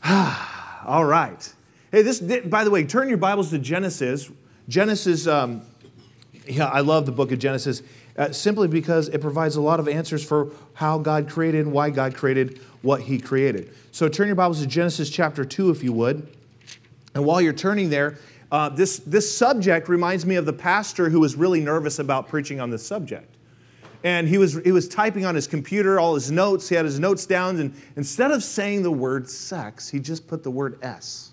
All right. Hey, by the way, turn your Bibles to Genesis. Genesis, I love the book of Genesis simply because it provides a lot of answers for how God created and why God created what He created. So turn your Bibles to Genesis chapter 2, if you would. And while you're turning there, this subject reminds me of the pastor who was really nervous about preaching on this subject. And he was typing on his computer all his notes. He had his notes down, and instead of saying the word sex, he just put the word S.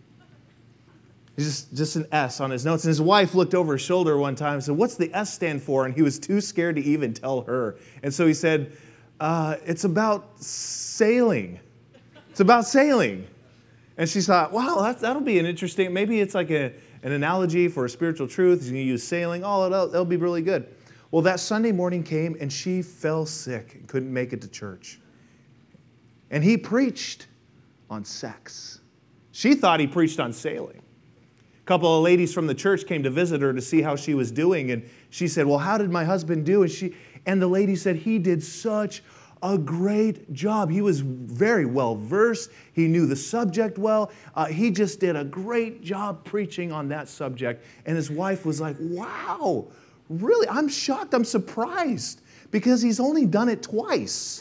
Just an S on his notes. And his wife looked over his shoulder one time and said, "What's the S stand for?" And he was too scared to even tell her. And so he said, "It's about sailing. It's about sailing." And she thought, wow, that'll be an interesting, maybe it's like an analogy for a spiritual truth. He's going to use sailing. Oh, that'll be really good. Well, that Sunday morning came and she fell sick and couldn't make it to church. And he preached on sex. She thought he preached on sailing. A couple of ladies from the church came to visit her to see how she was doing. And she said, "Well, how did my husband do?" And the lady said, "He did such a great job. He was very well versed. He knew the subject well. He just did a great job preaching on that subject." And his wife was like, "Wow, really? I'm shocked. I'm surprised because he's only done it twice."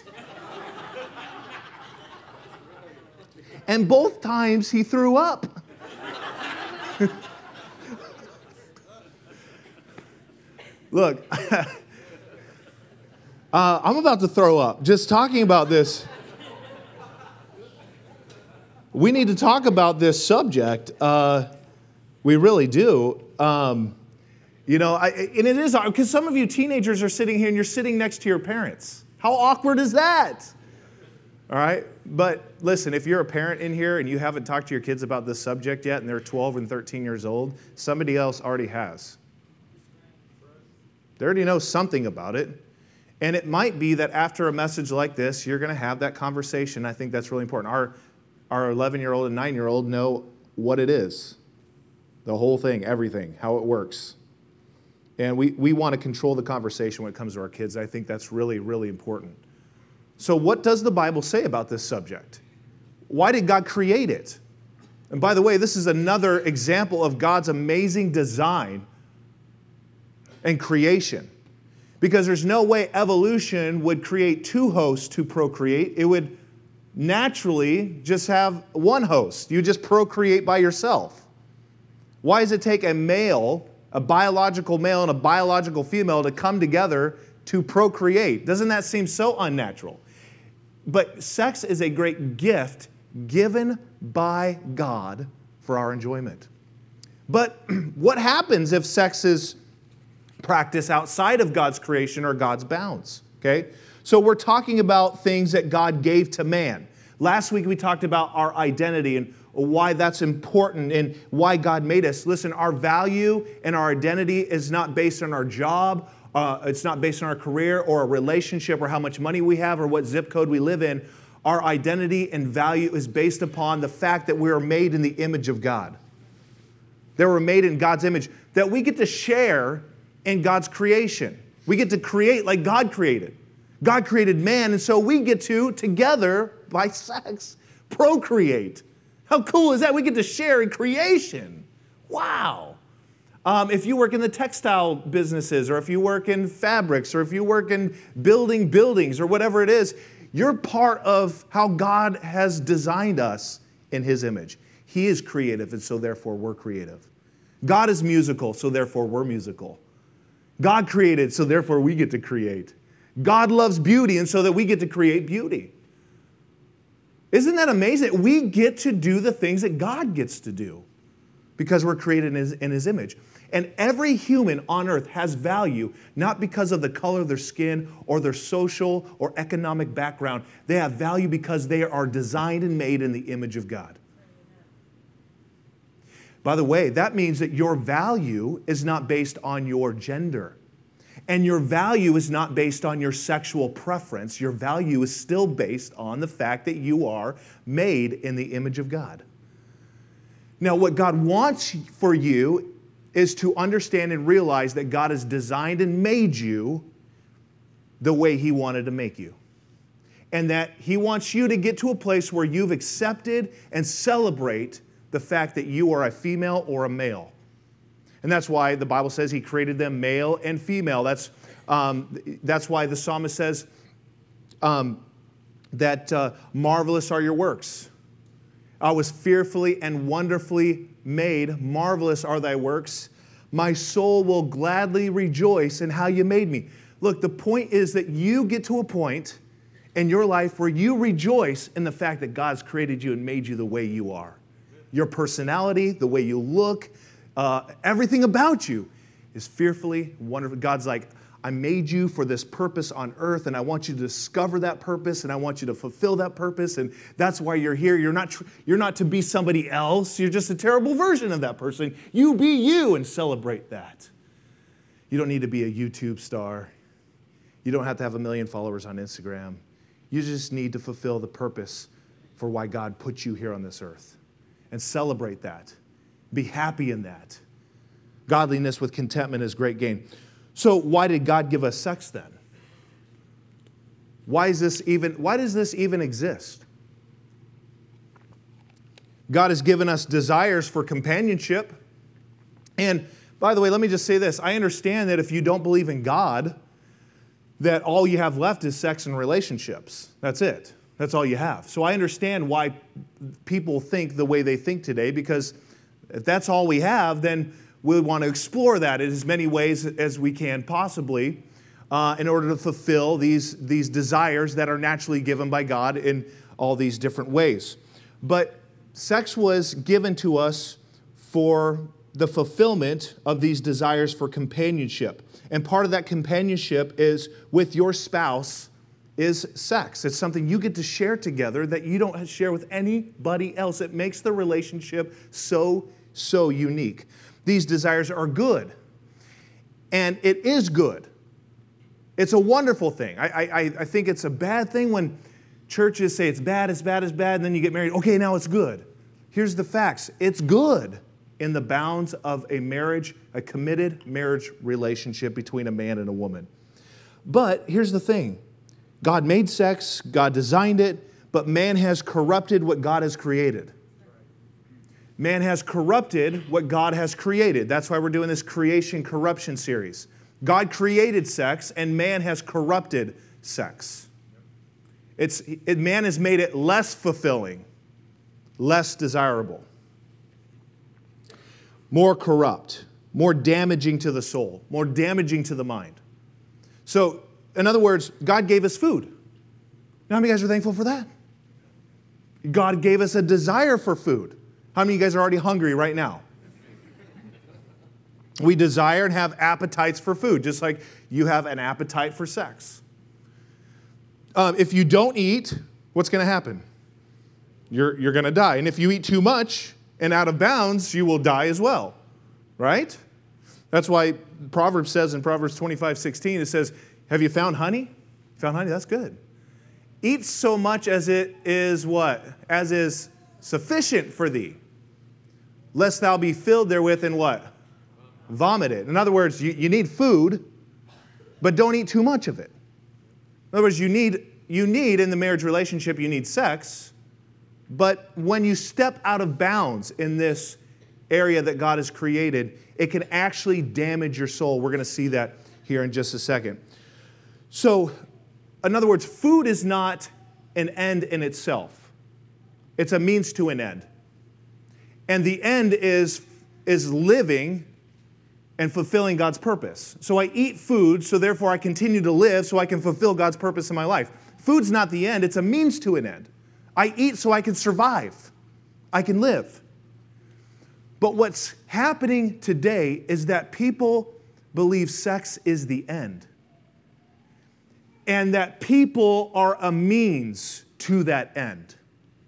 And both times he threw up. Look, I'm about to throw up just talking about this. We need to talk about this subject. We really do. And it is, because some of you teenagers are sitting here and you're sitting next to your parents. How awkward is that? All right? But listen, if you're a parent in here and you haven't talked to your kids about this subject yet and they're 12 and 13 years old, somebody else already has. They already know something about it. And it might be that after a message like this, you're going to have that conversation. I think that's really important. Our 11-year-old and 9-year-old know what it is. The whole thing, everything, how it works. And we want to control the conversation when it comes to our kids. I think that's really, really important. So what does the Bible say about this subject? Why did God create it? And by the way, this is another example of God's amazing design and creation. Because there's no way evolution would create two hosts to procreate. It would naturally just have one host. You just procreate by yourself. Why does it take a male, a biological male and a biological female to come together to procreate? Doesn't that seem so unnatural? But sex is a great gift given by God for our enjoyment. But what happens if sex is practiced outside of God's creation or God's bounds? Okay? So we're talking about things that God gave to man. Last week we talked about our identity and why that's important and why God made us. Listen, our value and our identity is not based on our job. It's not based on our career or a relationship or how much money we have or what zip code we live in. Our identity and value is based upon the fact that we are made in the image of God. That we're made in God's image. That we get to share in God's creation. We get to create like God created. God created man, and so we get to, together, by sex, procreate. How cool is that? We get to share in creation. Wow. If you work in the textile businesses, or if you work in fabrics, or if you work in building buildings, or whatever it is, you're part of how God has designed us in His image. He is creative, and so therefore we're creative. God is musical, so therefore we're musical. God created, so therefore we get to create. God loves beauty, and so that we get to create beauty. Isn't that amazing? We get to do the things that God gets to do because we're created in His image. And every human on earth has value, not because of the color of their skin or their social or economic background. They have value because they are designed and made in the image of God. By the way, that means that your value is not based on your gender. And your value is not based on your sexual preference. Your value is still based on the fact that you are made in the image of God. Now, what God wants for you is to understand and realize that God has designed and made you the way He wanted to make you. and that he wants you to get to a place where you've accepted and celebrate the fact that you are a female or a male. And that's why the Bible says he created them male and female. That's why the psalmist says that marvelous are your works. I was fearfully and wonderfully made. Marvelous are thy works. My soul will gladly rejoice in how you made me. Look, the point is that you get to a point in your life where you rejoice in the fact that God's created you and made you the way you are. Your personality, the way you look, everything about you is fearfully wonderful. God's like, I made you for this purpose on earth, and I want you to discover that purpose, and I want you to fulfill that purpose, and that's why you're here. You're not to be somebody else. You're just a terrible version of that person. You be you and celebrate that. You don't need to be a YouTube star. You don't have to have 1 million followers on Instagram. You just need to fulfill the purpose for why God put you here on this earth, and celebrate that. Be happy in that. Godliness with contentment is great gain. So why did God give us sex then? Why does this even exist? God has given us desires for companionship. And by the way, let me just say this. I understand that if you don't believe in God, that all you have left is sex and relationships. That's it. That's all you have. So I understand why people think the way they think today, because if that's all we have, then we want to explore that in as many ways as we can possibly in order to fulfill these desires that are naturally given by God in all these different ways. But sex was given to us for the fulfillment of these desires for companionship. And part of that companionship is with your spouse is sex. It's something you get to share together that you don't share with anybody else. It makes the relationship so unique. These desires are good. And it is good. It's a wonderful thing. I think it's a bad thing when churches say it's bad, and then you get married. Okay, now it's good. Here's the facts. It's good in the bounds of a marriage, a committed marriage relationship between a man and a woman. But here's the thing. God made sex, God designed it, but man has corrupted what God has created. Man has corrupted what God has created. That's why we're doing this creation corruption series. God created sex, and man has corrupted sex. Man has made it less fulfilling, less desirable, more corrupt, more damaging to the soul, more damaging to the mind. So, in other words, God gave us food. Now, how many of you guys are thankful for that? God gave us a desire for food. How many of you guys are already hungry right now? We desire and have appetites for food, just like you have an appetite for sex. If you don't eat, what's going to happen? You're going to die. And if you eat too much and out of bounds, you will die as well. Right? That's why Proverbs says in Proverbs 25:16, it says, have you found honey? Found honey? That's good. Eat so much as it is what? As is sufficient for thee. Lest thou be filled therewith and what? Vomit it. In other words, you need food, but don't eat too much of it. In other words, you need in the marriage relationship, you need sex, but when you step out of bounds in this area that God has created, it can actually damage your soul. We're going to see that here in just a second. So, in other words, food is not an end in itself. It's a means to an end. And the end is living and fulfilling God's purpose. So I eat food, so therefore I continue to live so I can fulfill God's purpose in my life. Food's not the end, it's a means to an end. I eat so I can survive. I can live. But what's happening today is that people believe sex is the end. And that people are a means to that end.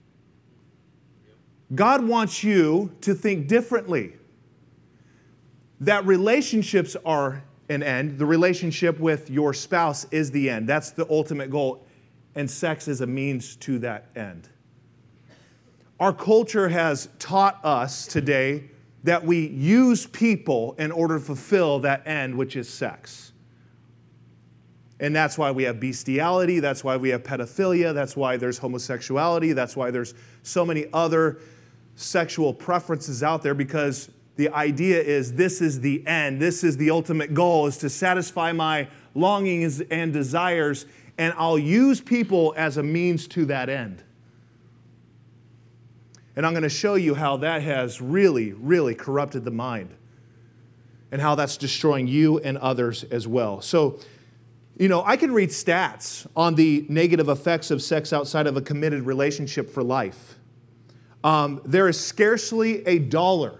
God wants you to think differently. That relationships are an end. The relationship with your spouse is the end. That's the ultimate goal. And sex is a means to that end. Our culture has taught us today that we use people in order to fulfill that end, which is sex. And that's why we have bestiality. That's why we have pedophilia. That's why there's homosexuality. That's why there's so many other sexual preferences out there, because the idea is this is the end. This is the ultimate goal, is to satisfy my longings and desires, and I'll use people as a means to that end. And I'm going to show you how that has really, really corrupted the mind, and how that's destroying you and others as well. So, I can read stats on the negative effects of sex outside of a committed relationship for life. There is scarcely a dollar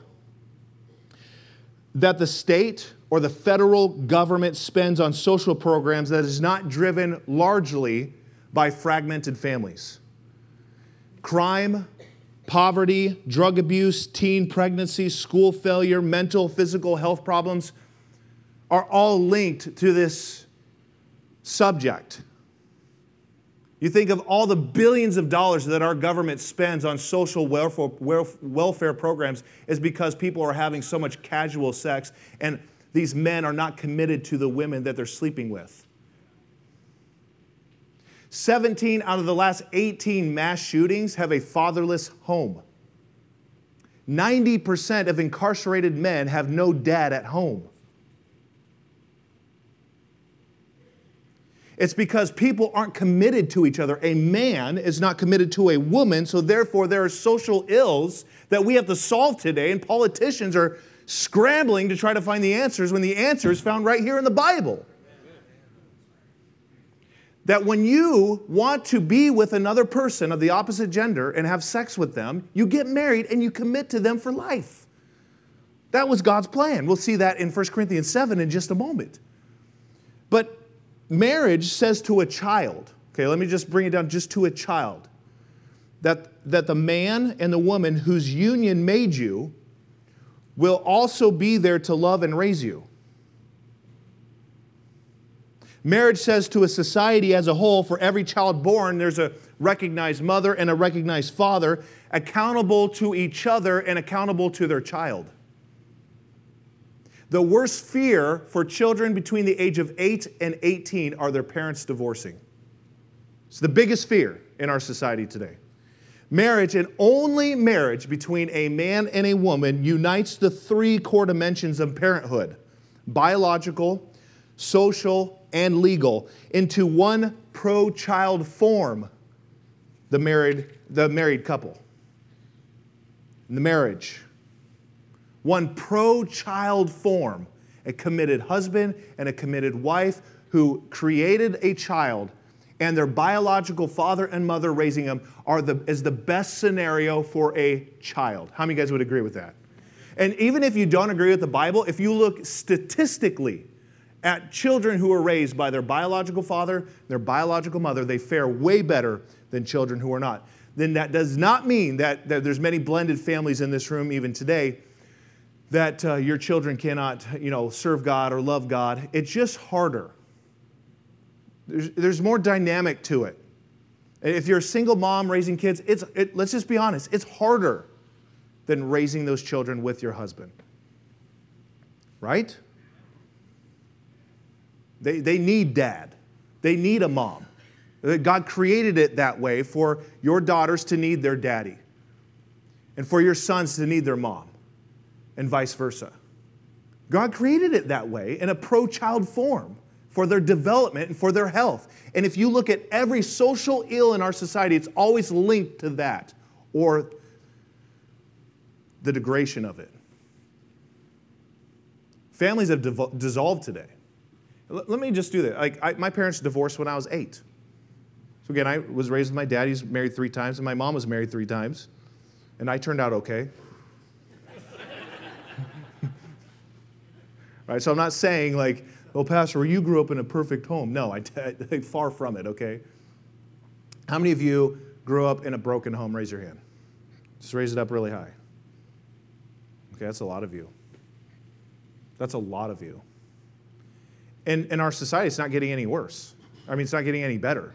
that the state or the federal government spends on social programs that is not driven largely by fragmented families. Crime, poverty, drug abuse, teen pregnancy, school failure, mental, physical health problems are all linked to this subject. You think of all the billions of dollars that our government spends on social welfare programs is because people are having so much casual sex, and these men are not committed to the women that they're sleeping with. 17 out of the last 18 mass shootings have a fatherless home. 90% of incarcerated men have no dad at home. It's because people aren't committed to each other. A man is not committed to a woman, so therefore there are social ills that we have to solve today, and politicians are scrambling to try to find the answers when the answer is found right here in the Bible. That when you want to be with another person of the opposite gender and have sex with them, you get married and you commit to them for life. That was God's plan. We'll see that in 1 Corinthians 7 in just a moment. But marriage says to a child, okay, let me just bring it down just to a child, that the man and the woman whose union made you will also be there to love and raise you. Marriage says to a society as a whole, for every child born, there's a recognized mother and a recognized father, accountable to each other and accountable to their child. The worst fear for children between the age of 8 and 18 are their parents divorcing. It's the biggest fear in our society today. Marriage, and only marriage between a man and a woman, unites the three core dimensions of parenthood: biological, social, and legal, into one pro-child form, the married couple. The marriage. One pro-child form, a committed husband and a committed wife who created a child, and their biological father and mother raising them is the best scenario for a child. How many guys would agree with that? And even if you don't agree with the Bible, if you look statistically at children who are raised by their biological father and their biological mother, they fare way better than children who are not. Then that does not mean that there's many blended families in this room even today, that your children cannot, serve God or love God. It's just harder. There's more dynamic to it. If you're a single mom raising kids, let's just be honest, it's harder than raising those children with your husband. Right? They need dad. They need a mom. God created it that way for your daughters to need their daddy, and for your sons to need their mom, and vice versa. God created it that way in a pro-child form for their development and for their health. And if you look at every social ill in our society, it's always linked to that or the degradation of it. Families have dissolved today. Let me just do that. My parents divorced when I was 8. So again, I was raised with my dad. He's married 3 times, and my mom was married 3 times. And I turned out okay. Right, so I'm not saying Pastor, you grew up in a perfect home. No, I far from it, okay? How many of you grew up in a broken home? Raise your hand. Just raise it up really high. Okay, that's a lot of you. That's a lot of you. And in our society, it's not getting any worse. It's not getting any better.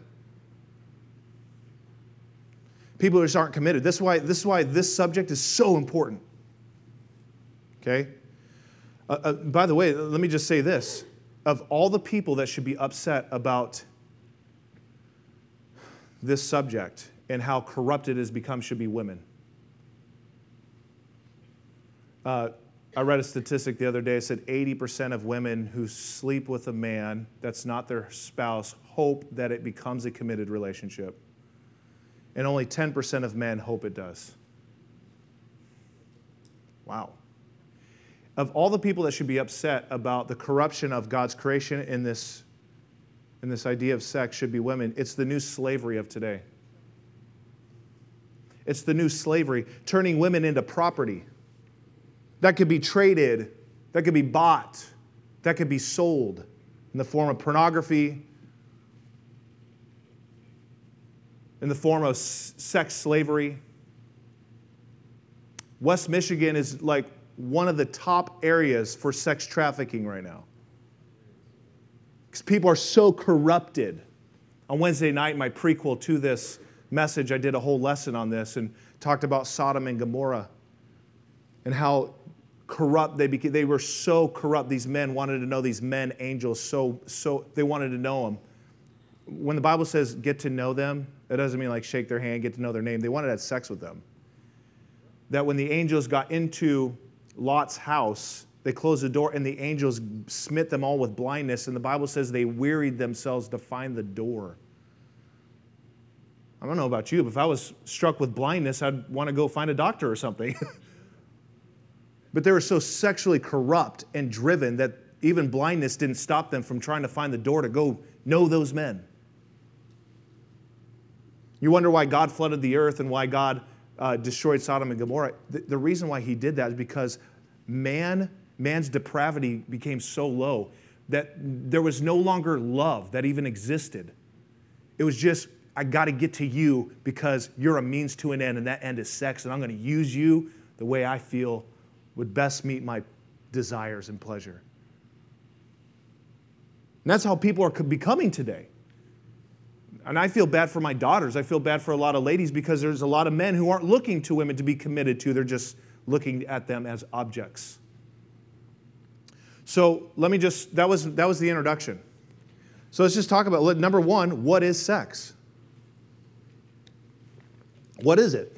People just aren't committed. This is why this subject is so important. Okay? By the way, let me just say this. of all the people that should be upset about this subject and how corrupt it has become should be women. I read a statistic the other day. It said 80% of women who sleep with a man that's not their spouse hope that it becomes a committed relationship. And only 10% of men hope it does. Wow. Of all the people that should be upset about the corruption of God's creation in this idea of sex should be women, it's the new slavery of today. It's the new slavery, turning women into property. That could be traded, that could be bought, that could be sold in the form of pornography, in the form of sex slavery. West Michigan is like one of the top areas for sex trafficking right now. Because people are so corrupted. On Wednesday night, my prequel to this message, I did a whole lesson on this and talked about Sodom and Gomorrah and how corrupt they became. They were so corrupt. These men wanted to know these men, angels, so they wanted to know them. When the Bible says get to know them, it doesn't mean like shake their hand, get to know their name. They wanted to have sex with them. That when the angels got into Lot's house, they closed the door and the angels smit them all with blindness. And the Bible says they wearied themselves to find the door. I don't know about you, but if I was struck with blindness, I'd want to go find a doctor or something. But they were so sexually corrupt and driven that even blindness didn't stop them from trying to find the door to go know those men. You wonder why God flooded the earth and why God destroyed Sodom and Gomorrah. The reason why he did that is because man's depravity became so low that there was no longer love that even existed. It was just, I got to get to you because you're a means to an end, and that end is sex, and I'm going to use you the way I feel would best meet my desires and pleasure. And that's how people are becoming today. And I feel bad for my daughters. I feel bad for a lot of ladies because there's a lot of men who aren't looking to women to be committed to. They're just looking at them as objects. So that was the introduction. So let's just talk about, number one, what is sex? What is it?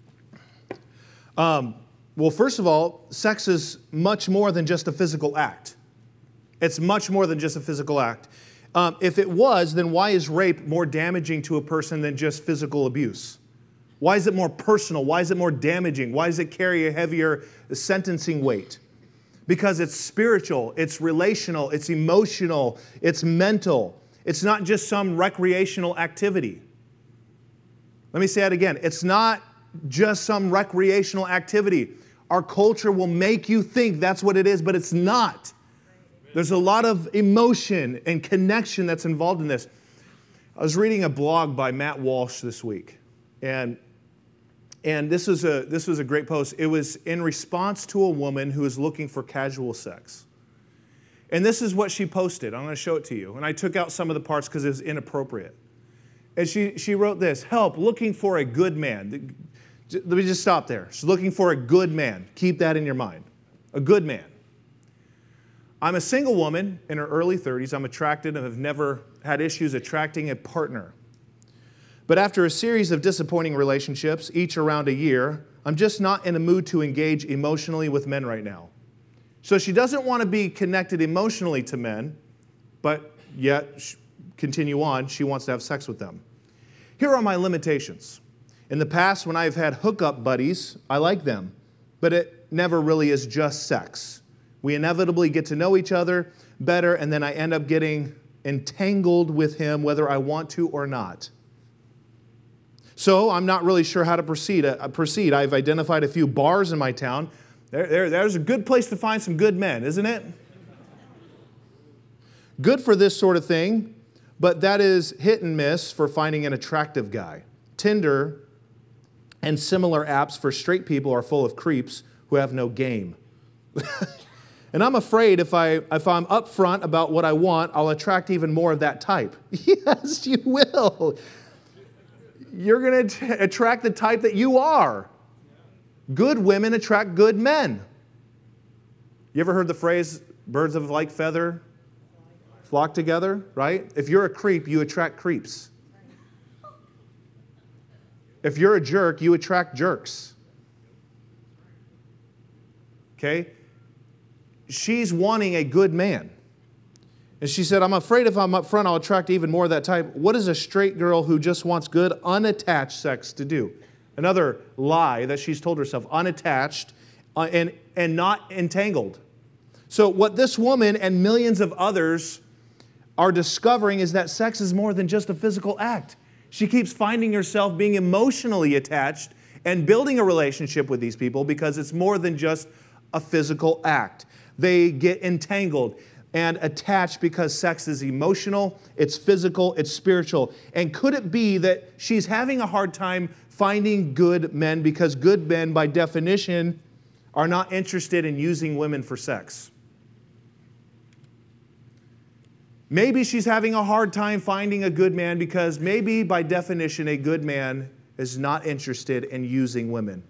Well, first of all, sex is much more than just a physical act. It's much more than just a physical act. If it was, then why is rape more damaging to a person than just physical abuse? Why is it more personal? Why is it more damaging? Why does it carry a heavier sentencing weight? Because it's spiritual, it's relational, it's emotional, it's mental. It's not just some recreational activity. Let me say that again. It's not just some recreational activity. Our culture will make you think that's what it is, but it's not. There's a lot of emotion and connection that's involved in this. I was reading a blog by Matt Walsh this week, and this was a great post. It was in response to a woman who was looking for casual sex. And this is what she posted. I'm going to show it to you. And I took out some of the parts because it was inappropriate. And she wrote this: help, looking for a good man. Let me just stop there. She's looking for a good man. Keep that in your mind. A good man. I'm a single woman in her early 30s. I'm attracted and have never had issues attracting a partner. But after a series of disappointing relationships, each around a year, I'm just not in a mood to engage emotionally with men right now. So she doesn't want to be connected emotionally to men, but yet, continue on, she wants to have sex with them. Here are my limitations. In the past, when I've had hookup buddies, I like them, but it never really is just sex. We inevitably get to know each other better, and then I end up getting entangled with him whether I want to or not. So I'm not really sure how to proceed. I've identified a few bars in my town. There's a good place to find some good men, isn't it? Good for this sort of thing, but that is hit and miss for finding an attractive guy. Tinder and similar apps for straight people are full of creeps who have no game. And I'm afraid if I'm upfront about what I want, I'll attract even more of that type. Yes, you will. You're going to attract the type that you are. Good women attract good men. You ever heard the phrase, birds of like feather flock together, right? If you're a creep, you attract creeps. If you're a jerk, you attract jerks. Okay? She's wanting a good man. And she said, I'm afraid if I'm up front, I'll attract even more of that type. What is a straight girl who just wants good, unattached sex to do? Another lie that she's told herself, unattached and not entangled. So what this woman and millions of others are discovering is that sex is more than just a physical act. She keeps finding herself being emotionally attached and building a relationship with these people because it's more than just a physical act. They get entangled and attached because sex is emotional, it's physical, it's spiritual. And could it be that she's having a hard time finding good men because good men, by definition, are not interested in using women for sex? Maybe she's having a hard time finding a good man because maybe, by definition, a good man is not interested in using women.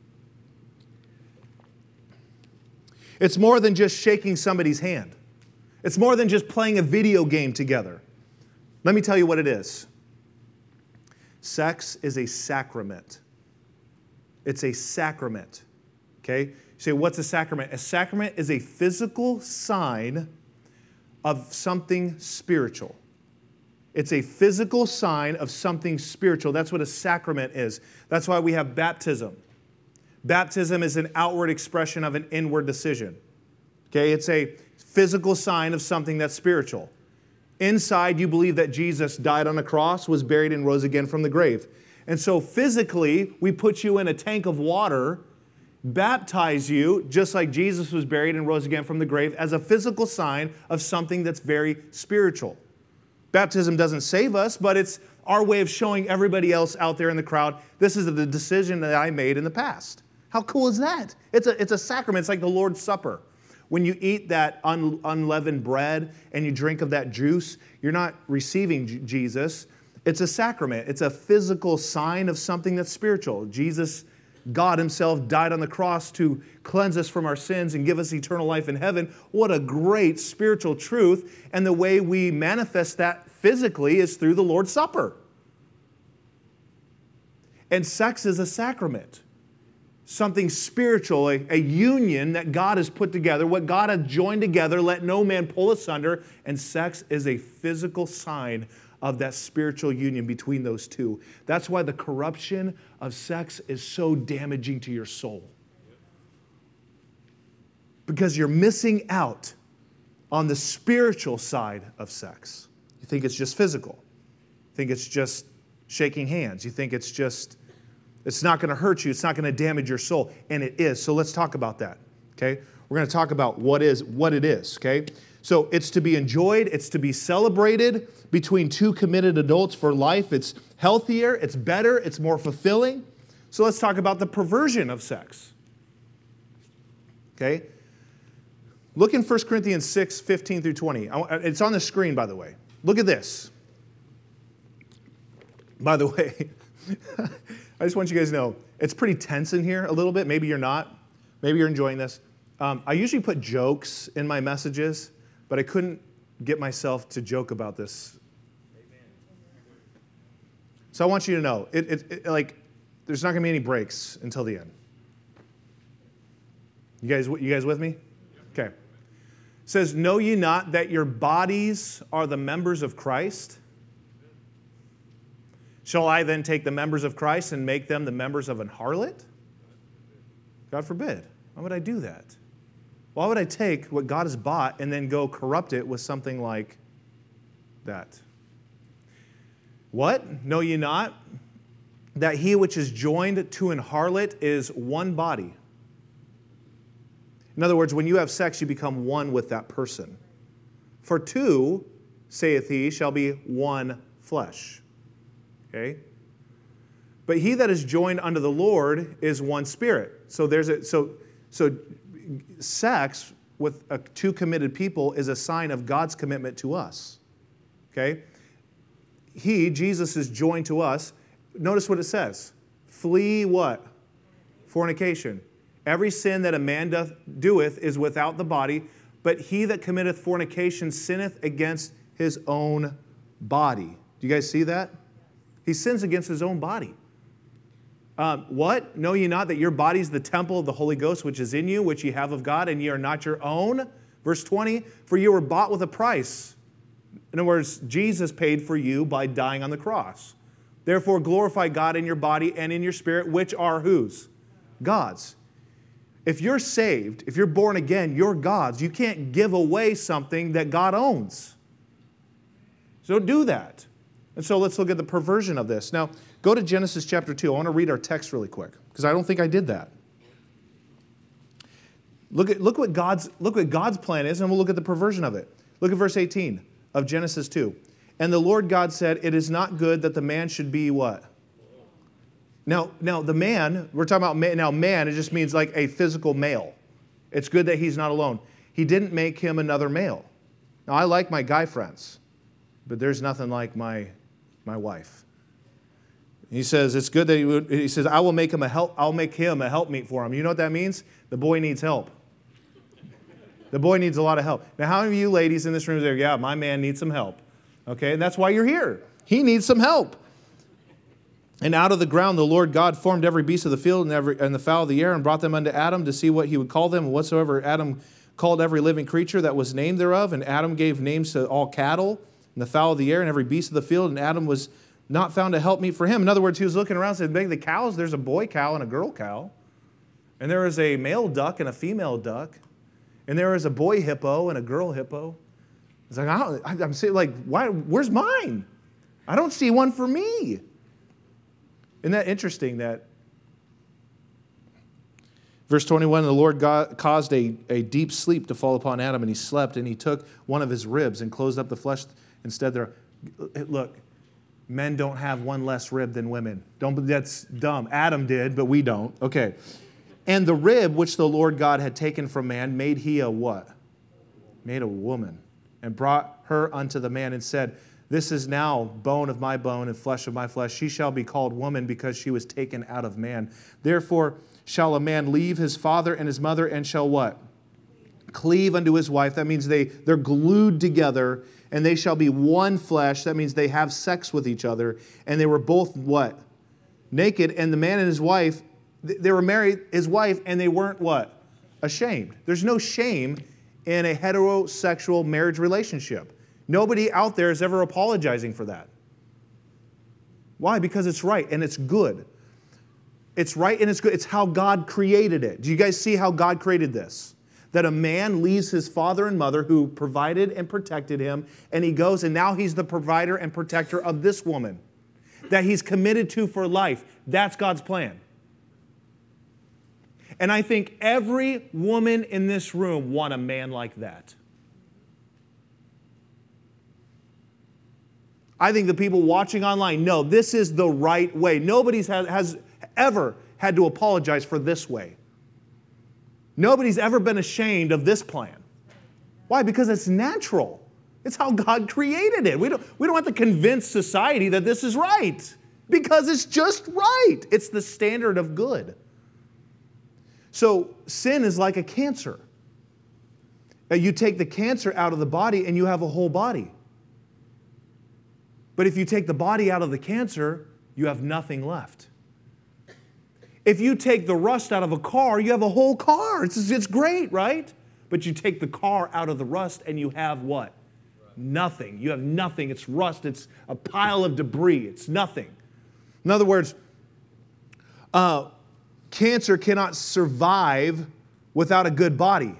It's more than just shaking somebody's hand. It's more than just playing a video game together. Let me tell you what it is. Sex is a sacrament. It's a sacrament. Okay? You say, what's a sacrament? A sacrament is a physical sign of something spiritual. It's a physical sign of something spiritual. That's what a sacrament is. That's why we have baptism. Baptism is an outward expression of an inward decision. Okay? It's a physical sign of something that's spiritual. Inside, you believe that Jesus died on a cross, was buried, and rose again from the grave. And so physically, we put you in a tank of water, baptize you, just like Jesus was buried and rose again from the grave, as a physical sign of something that's very spiritual. Baptism doesn't save us, but it's our way of showing everybody else out there in the crowd, this is the decision that I made in the past. How cool is that? It's a sacrament. It's like the Lord's Supper. When you eat that unleavened bread and you drink of that juice, you're not receiving Jesus. It's a sacrament. It's a physical sign of something that's spiritual. Jesus, God himself, died on the cross to cleanse us from our sins and give us eternal life in heaven. What a great spiritual truth. And the way we manifest that physically is through the Lord's Supper. And sex is a sacrament. Something spiritual, a union that God has put together, what God has joined together, let no man pull asunder, and sex is a physical sign of that spiritual union between those two. That's why the corruption of sex is so damaging to your soul. Because you're missing out on the spiritual side of sex. You think it's just physical. You think it's just shaking hands. You think it's not going to hurt you. It's not going to damage your soul. And it is. So let's talk about that. Okay? We're going to talk about what it is. Okay? So it's to be enjoyed. It's to be celebrated between two committed adults for life. It's healthier. It's better. It's more fulfilling. So let's talk about the perversion of sex. Okay? Look in 1 Corinthians 6, 15 through 20. It's on the screen, by the way. Look at this. By the way, I just want you guys to know, it's pretty tense in here a little bit. Maybe you're not. Maybe you're enjoying this. I usually put jokes in my messages, but I couldn't get myself to joke about this. Amen. So I want you to know, there's not going to be any breaks until the end. You guys with me? Okay. It says, know ye not that your bodies are the members of Christ? Shall I then take the members of Christ and make them the members of an harlot? God forbid. Why would I do that? Why would I take what God has bought and then go corrupt it with something like that? What? Know ye not that he which is joined to an harlot is one body? In other words, when you have sex, you become one with that person. For two, saith he, shall be one flesh. Okay? But he that is joined unto the Lord is one spirit. So sex with two committed people is a sign of God's commitment to us. Okay? Jesus, is joined to us. Notice what it says. Flee what? Fornication. Every sin that a man doeth is without the body, but he that committeth fornication sinneth against his own body. Do you guys see that? He sins against his own body. What? Know ye not that your body is the temple of the Holy Ghost, which is in you, which ye have of God, and ye are not your own? Verse 20, for you were bought with a price. In other words, Jesus paid for you by dying on the cross. Therefore, glorify God in your body and in your spirit, which are whose? God's. If you're saved, if you're born again, you're God's. You can't give away something that God owns. So don't do that. And so let's look at the perversion of this. Now, go to Genesis chapter 2. I want to read our text really quick, because I don't think I did that. Look what God's plan is, and we'll look at the perversion of it. Look at verse 18 of Genesis 2. And the Lord God said, it is not good that the man should be what? Now the man, we're talking about man, it just means like a physical male. It's good that he's not alone. He didn't make him another male. Now, I like my guy friends, but there's nothing like my wife. He says, it's good that he says, I'll make him a helpmeet for him. You know what that means? The boy needs help. The boy needs a lot of help. Now, how many of you ladies in this room say, yeah, my man needs some help? Okay, and that's why you're here. He needs some help. And out of the ground the Lord God formed every beast of the field and the fowl of the air, and brought them unto Adam to see what he would call them. And whatsoever Adam called every living creature that was named thereof. And Adam gave names to all cattle and the fowl of the air and every beast of the field. And Adam was not found to help meet for him. In other words, he was looking around and said, the cows, there's a boy cow and a girl cow. And there is a male duck and a female duck. And there is a boy hippo and a girl hippo. It's like, I'm saying, like, why? Where's mine? I don't see one for me. Isn't that interesting that verse 21, the Lord God caused a deep sleep to fall upon Adam, and he slept, and he took one of his ribs and closed up the flesh instead there. Look, men don't have one less rib than women. That's dumb. Adam did, but we don't. Okay. And the rib which the Lord God had taken from man made he a what? Made a woman, and brought her unto the man and said, this is now bone of my bone and flesh of my flesh. She shall be called woman because she was taken out of man. Therefore shall a man leave his father and his mother and shall what? Cleave unto his wife. That means they're glued together, and they shall be one flesh. That means they have sex with each other. And they were both what? Naked. And the man and his wife, they were married, his wife, and they weren't what? Ashamed. There's no shame in a heterosexual marriage relationship. Nobody out there is ever apologizing for that. Why? Because it's right and it's good. It's right and it's good. It's how God created it. Do you guys see how God created this? That a man leaves his father and mother who provided and protected him, and he goes, and now he's the provider and protector of this woman that he's committed to for life. That's God's plan. And I think every woman in this room want a man like that. I think the people watching online know this is the right way. Nobody has ever had to apologize for this way. Nobody's ever been ashamed of this plan. Why? Because it's natural. It's how God created it. We don't have to convince society that this is right, because it's just right. It's the standard of good. So sin is like a cancer. You take the cancer out of the body and you have a whole body. But if you take the body out of the cancer, you have nothing left. If you take the rust out of a car, you have a whole car. It's great, right? But you take the car out of the rust and you have what? Nothing. You have nothing. It's rust. It's a pile of debris. It's nothing. In other words, cancer cannot survive without a good body.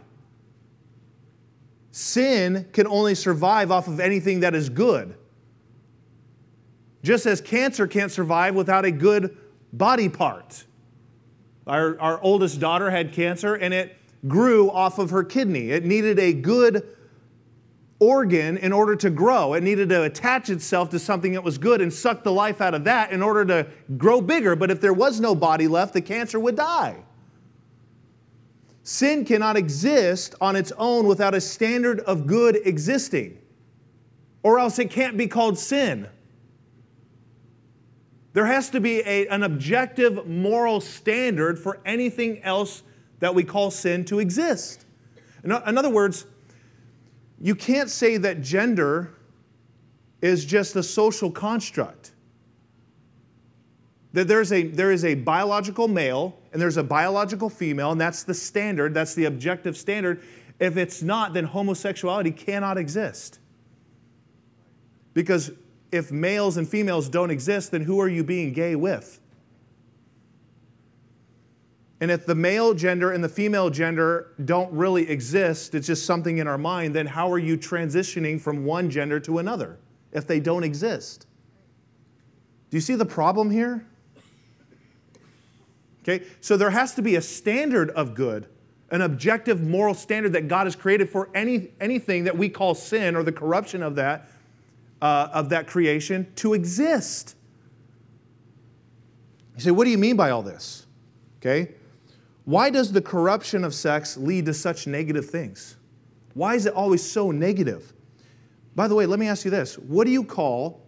Sin can only survive off of anything that is good. Just as cancer can't survive without a good body part. Our oldest daughter had cancer, and it grew off of her kidney. It needed a good organ in order to grow. It needed to attach itself to something that was good and suck the life out of that in order to grow bigger. But if there was no body left, the cancer would die. Sin cannot exist on its own without a standard of good existing, or else it can't be called sin. There has to be an objective moral standard for anything else that we call sin to exist. In other words, you can't say that gender is just a social construct. That there is a biological male and there's a biological female, and that's the standard, that's the objective standard. If it's not, then homosexuality cannot exist. Because if males and females don't exist, then who are you being gay with? And if the male gender and the female gender don't really exist, it's just something in our mind, then how are you transitioning from one gender to another if they don't exist? Do you see the problem here? Okay, so there has to be a standard of good, an objective moral standard that God has created for anything that we call sin or the corruption of that creation to exist. You say, what do you mean by all this? Okay. Why does the corruption of sex lead to such negative things? Why is it always so negative? By the way, let me ask you this. What do you call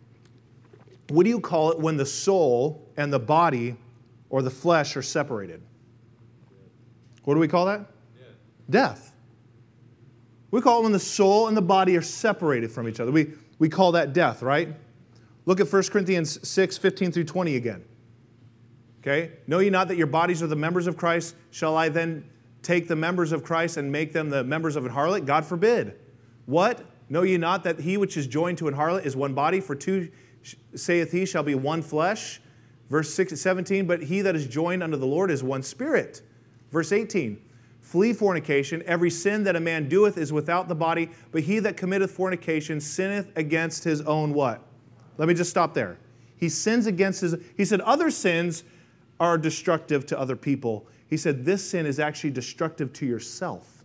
it when the soul and the body or the flesh are separated? What do we call that? Death. We call it when the soul and the body are separated from each other. We call that death, right? Look at 1 Corinthians 6, 15 through 20 again. Okay? Know ye not that your bodies are the members of Christ? Shall I then take the members of Christ and make them the members of an harlot? God forbid. What? Know ye not that he which is joined to an harlot is one body? For two, saith he, shall be one flesh. Verse 17, but he that is joined unto the Lord is one spirit. Verse 18, flee fornication. Every sin that a man doeth is without the body, but he that committeth fornication sinneth against his own what? Let me just stop there. He sins against he said other sins are destructive to other people. He said this sin is actually destructive to yourself.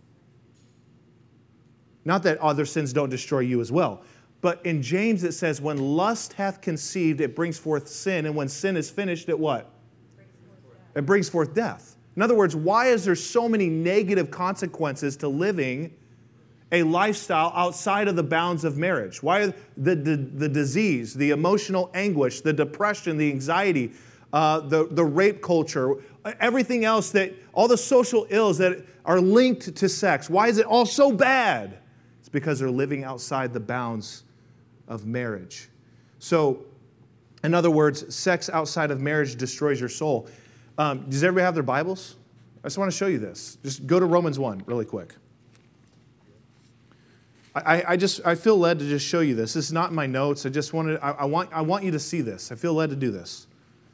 Not that other sins don't destroy you as well. But in James it says, when lust hath conceived, it brings forth sin. And when sin is finished, it what? It brings forth death. In other words, why is there so many negative consequences to living a lifestyle outside of the bounds of marriage? Why the disease, the emotional anguish, the depression, the anxiety, the rape culture, everything else all the social ills that are linked to sex? Why is it all so bad? It's because they're living outside the bounds of marriage. So, in other words, sex outside of marriage destroys your soul. Does everybody have their Bibles? I just want to show you this. Just go to Romans 1 really quick. I feel led to just show you this. This is not in my notes. I want you to see this. I feel led to do this.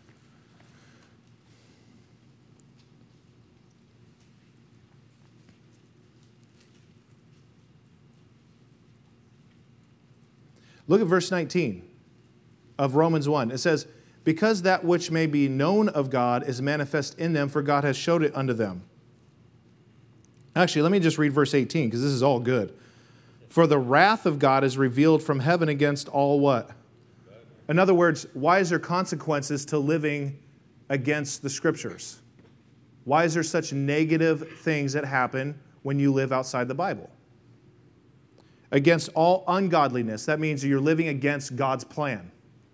Look at verse 19 of Romans 1. It says, because that which may be known of God is manifest in them, for God has showed it unto them. Actually, let me just read verse 18, because this is all good. For the wrath of God is revealed from heaven against all what? In other words, why is there consequences to living against the Scriptures? Why is there such negative things that happen when you live outside the Bible? Against all ungodliness. That means you're living against God's plan.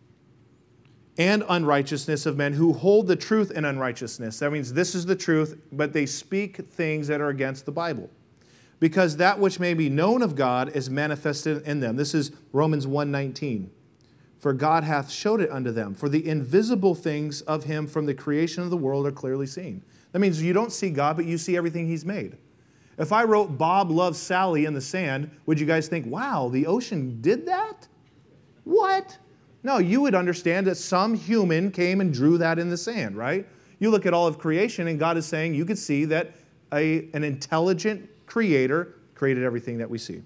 And unrighteousness of men who hold the truth in unrighteousness. That means this is the truth, but they speak things that are against the Bible. Because that which may be known of God is manifested in them. This is Romans 1:19. For God hath showed it unto them. For the invisible things of him from the creation of the world are clearly seen. That means you don't see God, but you see everything he's made. If I wrote Bob loves Sally in the sand, would you guys think, wow, the ocean did that? What? No, you would understand that some human came and drew that in the sand, right? You look at all of creation and God is saying you could see that an intelligent creator created everything that we see.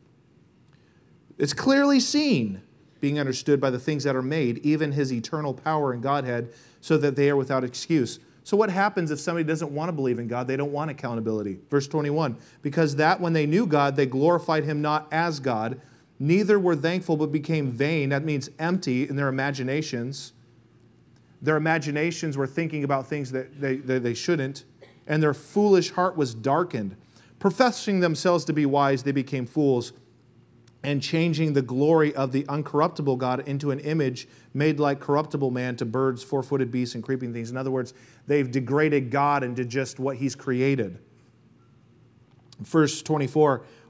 It's clearly seen, being understood by the things that are made, even his eternal power and Godhead, so that they are without excuse. So what happens if somebody doesn't want to believe in God? They don't want accountability. Verse 21, because that when they knew God, they glorified him not as God, neither were thankful, but became vain. That means empty in their imaginations. Their imaginations were thinking about things that they shouldn't, and their foolish heart was darkened. Professing themselves to be wise, they became fools, and changing the glory of the uncorruptible God into an image made like corruptible man, to birds, four-footed beasts, and creeping things. In other words, they've degraded God into just what he's created. Verse 24,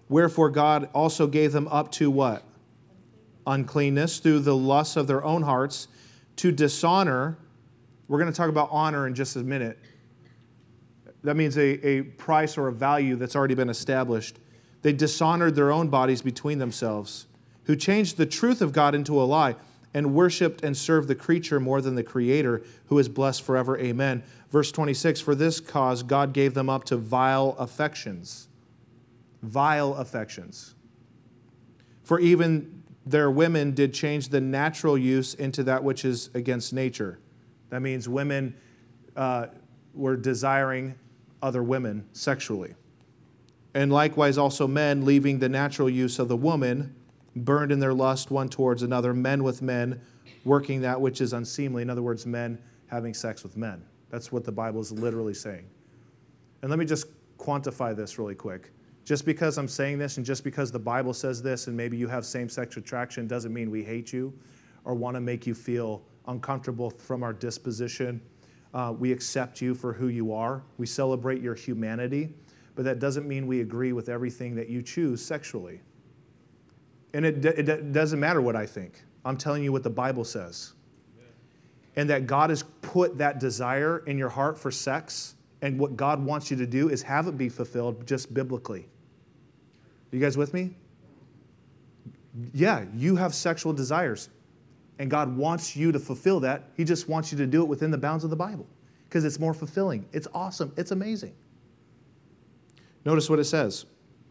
Wherefore God also gave them up to what? Uncleanness through the lusts of their own hearts, to dishonor. We're going to talk about honor in just a minute. That means a price or a value that's already been established. They dishonored their own bodies between themselves, who changed the truth of God into a lie, and worshiped and served the creature more than the Creator, who is blessed forever. Amen. Verse 26, for this cause God gave them up to vile affections. Vile affections. For even their women did change the natural use into that which is against nature. That means women were desiring other women sexually. And likewise also men, leaving the natural use of the woman, burned in their lust one towards another, men with men, working that which is unseemly. In other words, men having sex with men. That's what the Bible is literally saying. And let me just quantify this really quick. Just because I'm saying this and just because the Bible says this and maybe you have same-sex attraction doesn't mean we hate you or want to make you feel uncomfortable from our disposition. We accept you for who you are. We celebrate your humanity, but that doesn't mean we agree with everything that you choose sexually. And it doesn't matter what I think. I'm telling you what the Bible says. And that God has put that desire in your heart for sex, and what God wants you to do is have it be fulfilled just biblically. You guys with me? Yeah, you have sexual desires, and God wants you to fulfill that. He just wants you to do it within the bounds of the Bible because it's more fulfilling. It's awesome. It's amazing. Notice what it says.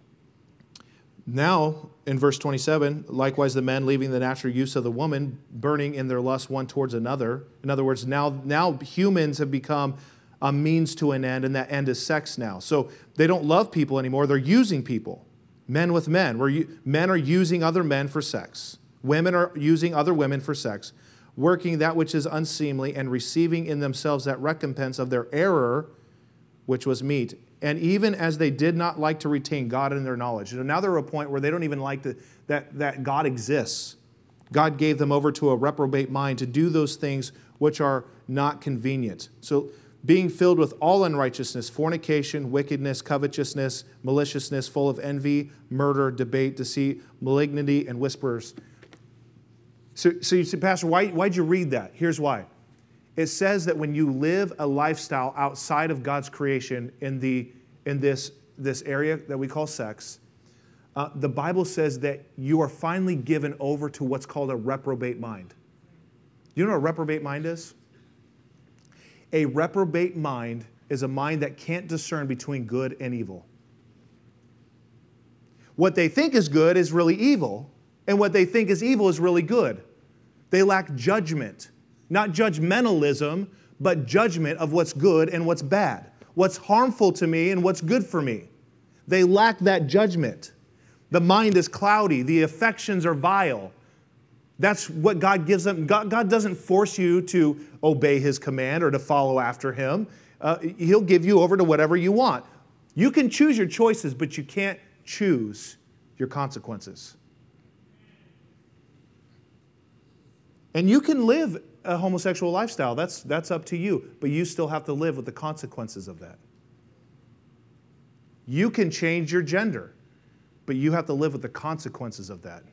Now, in verse 27, likewise the men, leaving the natural use of the woman, burning in their lust one towards another. In other words, now humans have become a means to an end, and that end is sex now. So they don't love people anymore. They're using people. Men with men. Men are using other men for sex. Women are using other women for sex, working that which is unseemly and receiving in themselves that recompense of their error, which was meat. And even as they did not like to retain God in their knowledge. Now they're at a point where they don't even like that God exists. God gave them over to a reprobate mind to do those things which are not convenient. So being filled with all unrighteousness, fornication, wickedness, covetousness, maliciousness, full of envy, murder, debate, deceit, malignity, and whisperers. So you say, Pastor, why'd you read that? Here's why. It says that when you live a lifestyle outside of God's creation in this area that we call sex, the Bible says that you are finally given over to what's called a reprobate mind. You know what a reprobate mind is? A reprobate mind is a mind that can't discern between good and evil. What they think is good is really evil, and what they think is evil is really good. They lack judgment. Not judgmentalism, but judgment of what's good and what's bad. What's harmful to me and what's good for me. They lack that judgment. The mind is cloudy. The affections are vile. That's what God gives them. God doesn't force you to obey His command or to follow after Him. He'll give you over to whatever you want. You can choose your choices, but you can't choose your consequences. And you can live a homosexual lifestyle. That's up to you. But you still have to live with the consequences of that. You can change your gender, but you have to live with the consequences of that.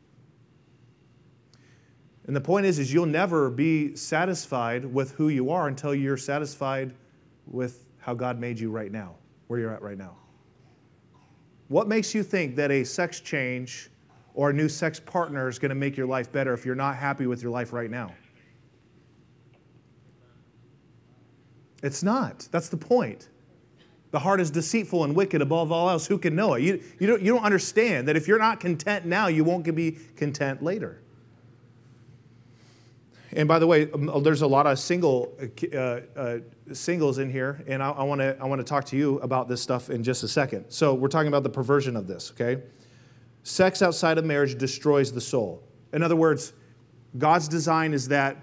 And the point is you'll never be satisfied with who you are until you're satisfied with how God made you right now, where you're at right now. What makes you think that a sex change or a new sex partner is going to make your life better if you're not happy with your life right now? It's not. That's the point. The heart is deceitful and wicked above all else. Who can know it? You don't understand that if you're not content now, you won't be content later. And by the way, there's a lot of singles in here, and I want to talk to you about this stuff in just a second. So we're talking about the perversion of this, okay? Sex outside of marriage destroys the soul. In other words, God's design is that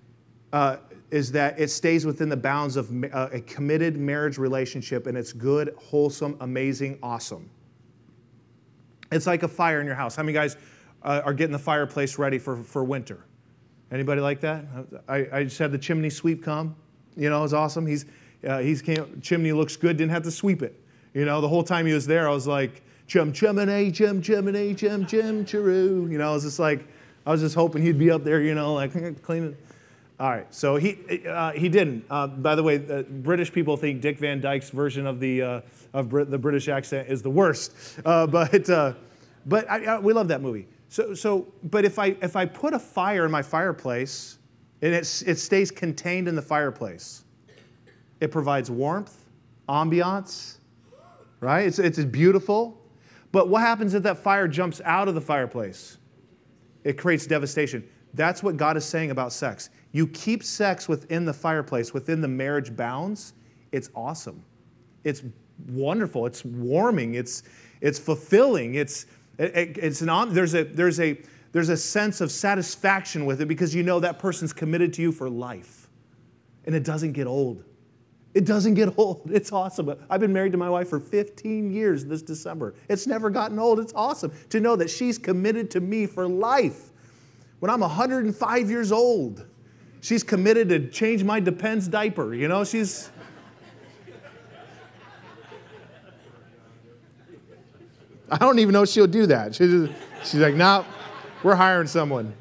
it stays within the bounds of a committed marriage relationship, and it's good, wholesome, amazing, awesome. It's like a fire in your house. How many guys are getting the fireplace ready for winter? Anybody like that? I just had the chimney sweep come. You know, it was awesome. Chimney looks good, didn't have to sweep it. You know, the whole time he was there, I was like, Chum chuminy, chum chuminy, chum chum chiroo. You know, I was just like, I was just hoping he'd be up there, you know, like cleaning. All right, so he didn't. By the way, British people think Dick Van Dyke's version of the British accent is the worst. But we love that movie. But if I put a fire in my fireplace and it stays contained in the fireplace, it provides warmth, ambiance, right? It's beautiful. But what happens if that fire jumps out of the fireplace? It creates devastation. That's what God is saying about sex. You keep sex within the fireplace, within the marriage bounds, it's awesome. It's wonderful. It's warming. It's fulfilling. There's a sense of satisfaction with it because you know that person's committed to you for life. And it doesn't get old. It doesn't get old. It's awesome. I've been married to my wife for 15 years this December. It's never gotten old. It's awesome to know that she's committed to me for life. When I'm 105 years old, she's committed to change my Depends diaper. You know, I don't even know if she'll do that. She's like, nah, we're hiring someone.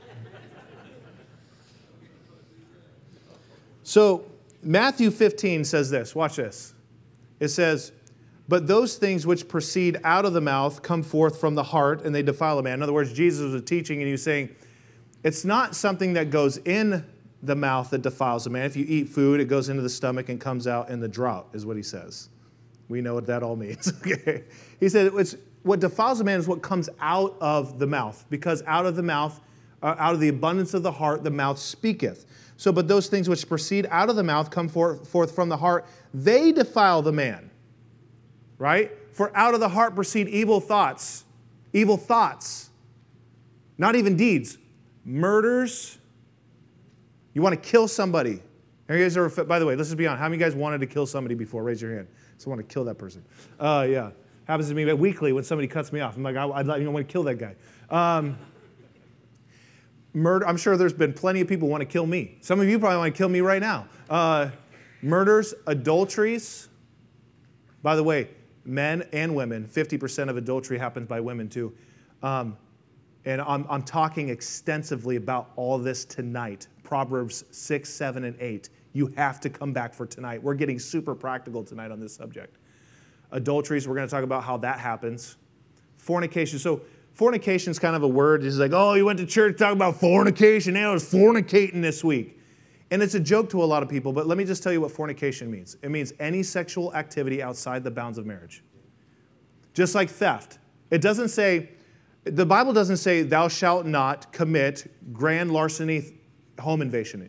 So Matthew 15 says this. Watch this. It says, but those things which proceed out of the mouth come forth from the heart, and they defile a man. In other words, Jesus was teaching, and he was saying, it's not something that goes in the mouth that defiles a man. If you eat food, it goes into the stomach and comes out in the drought, is what he says. We know what that all means. Okay. He said, what defiles a man is what comes out of the mouth, because out of the mouth, out of the abundance of the heart, the mouth speaketh. So, but those things which proceed out of the mouth come forth from the heart, they defile the man. Right? For out of the heart proceed evil thoughts. Evil thoughts. Not even deeds. Murders. You want to kill somebody. Have you guys ever, by the way, let's just be honest. How many of you guys wanted to kill somebody before? Raise your hand. So I want to kill that person. Yeah. Happens to me weekly when somebody cuts me off. I'm like, I want to kill that guy. Murder. I'm sure there's been plenty of people who want to kill me. Some of you probably want to kill me right now. Murders, adulteries. By the way, men and women, 50% of adultery happens by women too. And I'm talking extensively about all this tonight. Proverbs 6, 7, and 8. You have to come back for tonight. We're getting super practical tonight on this subject. Adulteries, we're going to talk about how that happens. Fornication. So fornication is kind of a word. It's like, oh, you went to church talking about fornication. I was fornicating this week. And it's a joke to a lot of people, but let me just tell you what fornication means. It means any sexual activity outside the bounds of marriage. Just like theft. It doesn't say, the Bible doesn't say, thou shalt not commit grand larceny, home invasion.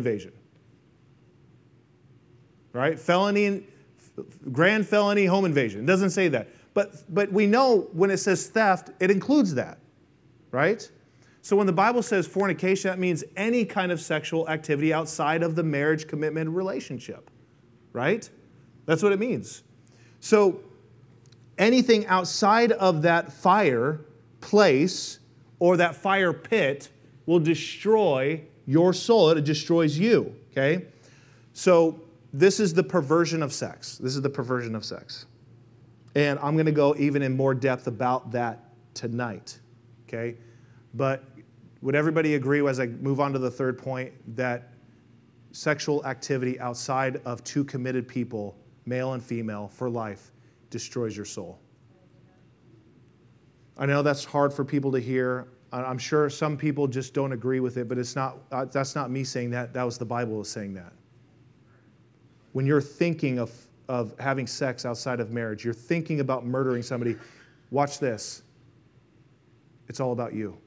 Right? Felony, grand felony, home invasion. It doesn't say that. But we know when it says theft, it includes that. Right? So when the Bible says fornication, that means any kind of sexual activity outside of the marriage commitment relationship. Right? That's what it means. So anything outside of that fire place or that fire pit will destroy your soul. It destroys you. Okay? So this is the perversion of sex. This is the perversion of sex. And I'm going to go even in more depth about that tonight. Okay? But would everybody agree as I move on to the third point that sexual activity outside of two committed people, male and female, for life, destroys your soul? I know that's hard for people to hear. I'm sure some people just don't agree with it, but it's not. That's not me saying that. That was the Bible saying that. When you're thinking of having sex outside of marriage, you're thinking about murdering somebody, watch this. It's all about you.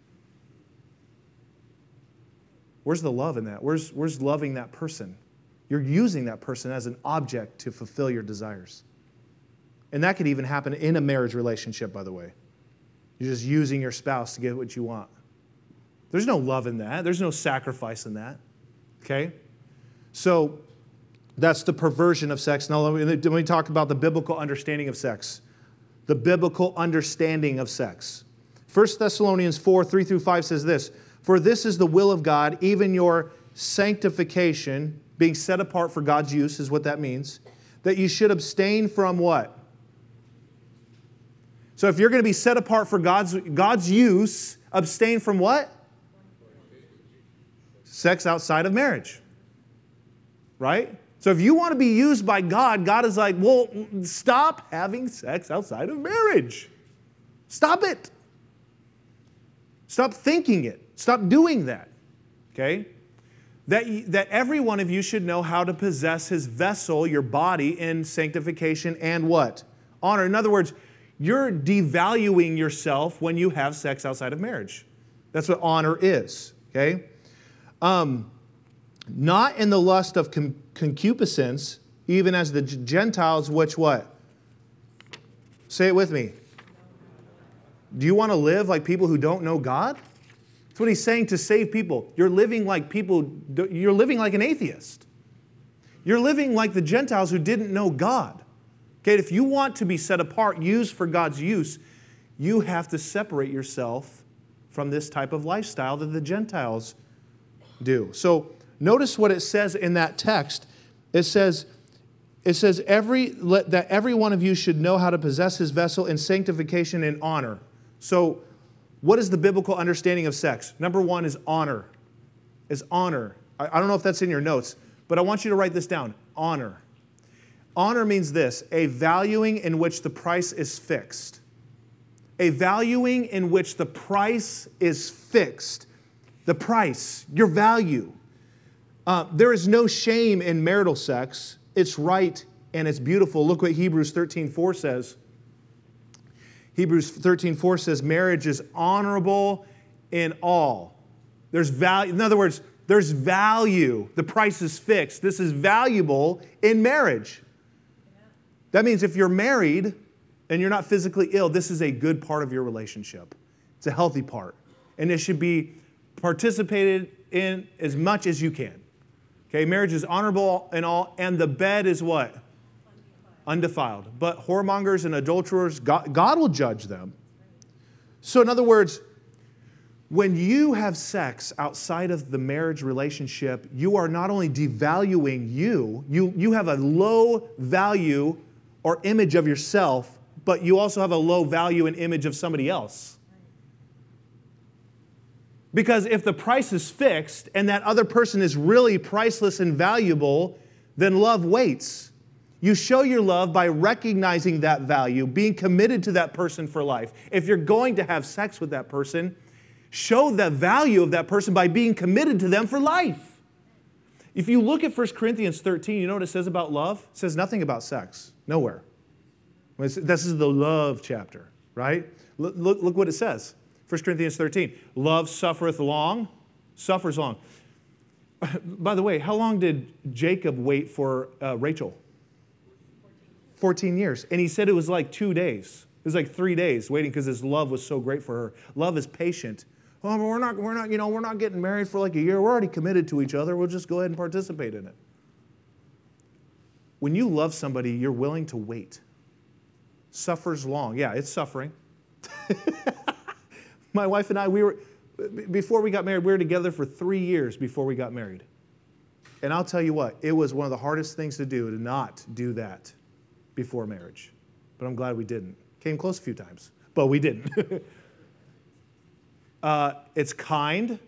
Where's the love in that? Where's loving that person? You're using that person as an object to fulfill your desires. And that could even happen in a marriage relationship, by the way. You're just using your spouse to get what you want. There's no love in that. There's no sacrifice in that. Okay? So that's the perversion of sex. Now let me talk about the biblical understanding of sex. The biblical understanding of sex. 1 Thessalonians 4, 3 through 5 says this, for this is the will of God, even your sanctification, being set apart for God's use is what that means, that you should abstain from what? So if you're going to be set apart for God's use, abstain from what? Sex outside of marriage. Right? So if you want to be used by God, God is like, well, stop having sex outside of marriage. Stop it. Stop thinking it. Stop doing that. Okay? That every one of you should know how to possess his vessel, your body, in sanctification and what? Honor. In other words, you're devaluing yourself when you have sex outside of marriage. That's what honor is. Okay? Not in the lust of concupiscence, even as the Gentiles, which what? Say it with me. Do you want to live like people who don't know God? That's what he's saying to save people. You're living like an atheist. You're living like the Gentiles who didn't know God. Okay, if you want to be set apart, used for God's use, you have to separate yourself from this type of lifestyle that the Gentiles do. So notice what it says in that text. It says that every one of you should know how to possess his vessel in sanctification and honor. So what is the biblical understanding of sex? Number one is honor. Is honor. I don't know if that's in your notes, but I want you to write this down. Honor. Honor means this: a valuing in which the price is fixed. A valuing in which the price is fixed. The price, your value. There is no shame in marital sex. It's right and it's beautiful. Look what Hebrews 13:4 says. Hebrews 13:4 says, marriage is honorable in all. There's value. In other words, there's value. The price is fixed. This is valuable in marriage. That means if you're married and you're not physically ill, this is a good part of your relationship. It's a healthy part. And it should be participated in as much as you can. Okay, marriage is honorable in all, and the bed is what? Undefiled. But whoremongers and adulterers, God will judge them. So in other words, when you have sex outside of the marriage relationship, you are not only devaluing you have a low value or image of yourself, but you also have a low value and image of somebody else. Because if the price is fixed and that other person is really priceless and valuable, then love waits. You show your love by recognizing that value, being committed to that person for life. If you're going to have sex with that person, show the value of that person by being committed to them for life. If you look at 1 Corinthians 13, you know what it says about love? It says nothing about sex. Nowhere. This is the love chapter, right? Look what it says. 1 Corinthians 13. Love suffereth long, suffers long. By the way, how long did Jacob wait for Rachel? 14 years. And he said it was like 2 days. It was like 3 days waiting because his love was so great for her. Love is patient. Oh, we're not getting married for like a year. We're already committed to each other. We'll just go ahead and participate in it. When you love somebody, you're willing to wait. Suffers long. Yeah, it's suffering. My wife and I, before we got married, we were together for 3 years before we got married. And I'll tell you what, it was one of the hardest things to do, to not do that before marriage. But I'm glad we didn't. Came close a few times, but we didn't. It's kind.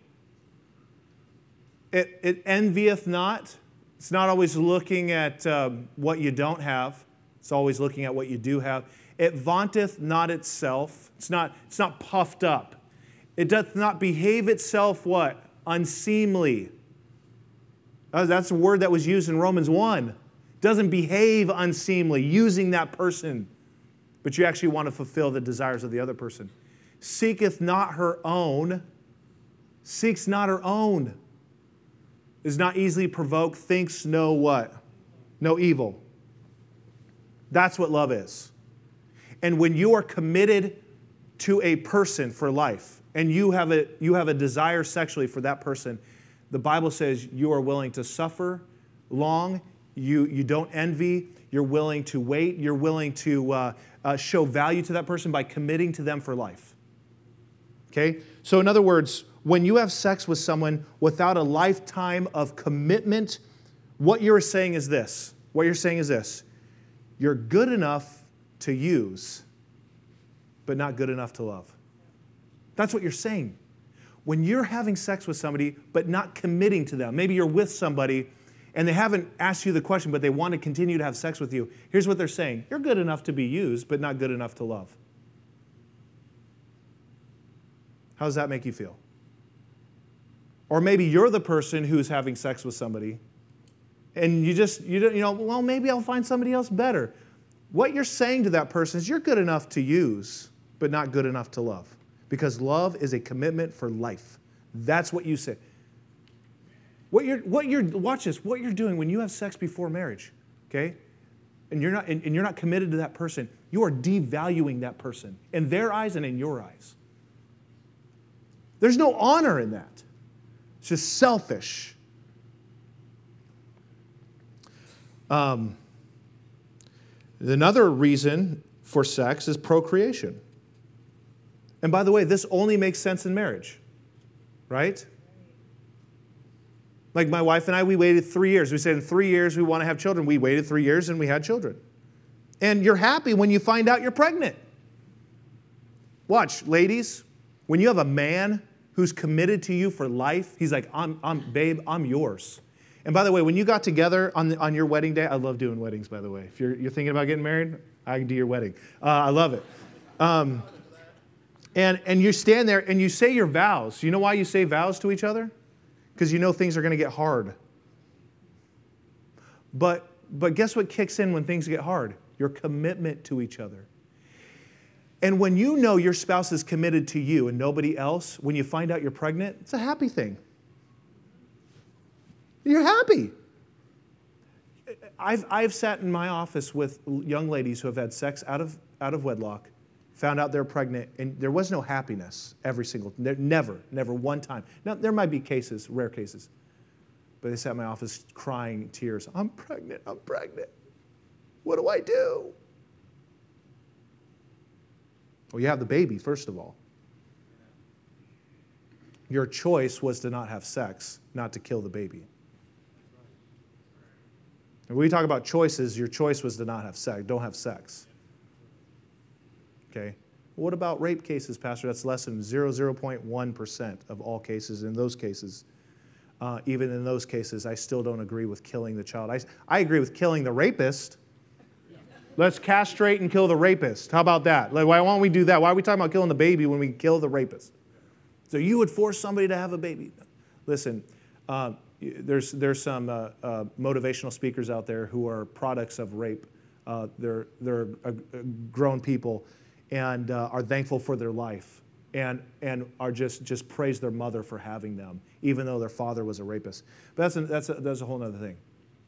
It envieth not. It's not always looking at what you don't have. It's always looking at what you do have. It vaunteth not itself. It's not puffed up. It doth not behave itself what? Unseemly. That's a word that was used in Romans 1. Doesn't behave unseemly, using that person. But you actually want to fulfill the desires of the other person. Seeketh not her own. Seeks not her own. Is not easily provoked. Thinks no what? No evil. That's what love is. And when you are committed to a person for life, and you have a desire sexually for that person, the Bible says you are willing to suffer long. You don't envy. You're willing to wait. You're willing to show value to that person by committing to them for life. Okay? So in other words, when you have sex with someone without a lifetime of commitment, what you're saying is this. You're good enough to use, but not good enough to love. That's what you're saying. When you're having sex with somebody, but not committing to them, maybe you're with somebody and they haven't asked you the question, but they want to continue to have sex with you. Here's what they're saying. You're good enough to be used, but not good enough to love. How does that make you feel? Or maybe you're the person who's having sex with somebody and well, maybe I'll find somebody else better. What you're saying to that person is you're good enough to use, but not good enough to love. Because love is a commitment for life. That's what you say. Watch this, what you're doing when you have sex before marriage, okay? And you're not committed to that person, you are devaluing that person in their eyes and in your eyes. There's no honor in that. It's just selfish. Another reason for sex is procreation. And by the way, this only makes sense in marriage, right? Like my wife and I, we waited 3 years. We said in 3 years we want to have children. We waited 3 years and we had children. And you're happy when you find out you're pregnant. Watch, ladies, when you have a man who's committed to you for life, he's like, babe, I'm yours. And by the way, when you got together on your wedding day, I love doing weddings, by the way. If you're thinking about getting married, I can do your wedding. I love it. And you stand there and you say your vows. You know why you say vows to each other? Because you know things are going to get hard. But guess what kicks in when things get hard? Your commitment to each other. And when you know your spouse is committed to you and nobody else, when you find out you're pregnant, it's a happy thing. You're happy. I've sat in my office with young ladies who have had sex out of wedlock, found out they're pregnant, and there was no happiness never one time. Now, there might be cases, rare cases, but they sat in my office crying tears. I'm pregnant. What do I do? Well, you have the baby, first of all. Your choice was to not have sex, not to kill the baby. And when we talk about choices, your choice was to not have sex. Don't have sex. Okay? What about rape cases, Pastor? That's less than 0.1% of all cases. In those cases, even in those cases, I still don't agree with killing the child. I agree with killing the rapist. Let's castrate and kill the rapist. How about that? Like, why won't we do that? Why are we talking about killing the baby when we can kill the rapist? So you would force somebody to have a baby? Listen, there's some motivational speakers out there who are products of rape. They're grown people and are thankful for their life and are just praise their mother for having them, even though their father was a rapist. But that's a whole other thing.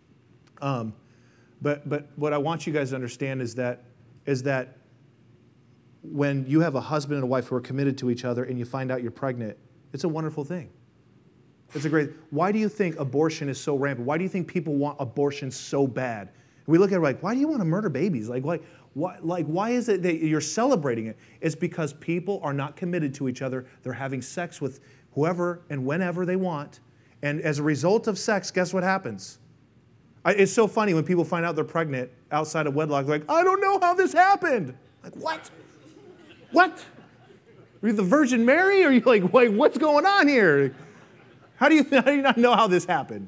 But what I want you guys to understand is that when you have a husband and a wife who are committed to each other and you find out you're pregnant, it's a wonderful thing. It's a great. Why do you think abortion is so rampant? Why do you think people want abortion so bad? And we look at it like, why do you want to murder babies? Why is it that you're celebrating it? It's because people are not committed to each other. They're having sex with whoever and whenever they want. And as a result of sex, guess what happens? It's so funny when people find out they're pregnant outside of wedlock. They're like, I don't know how this happened. Like, what? What? Are you the Virgin Mary? Or are you like, wait, what's going on here? How do you not know how this happened?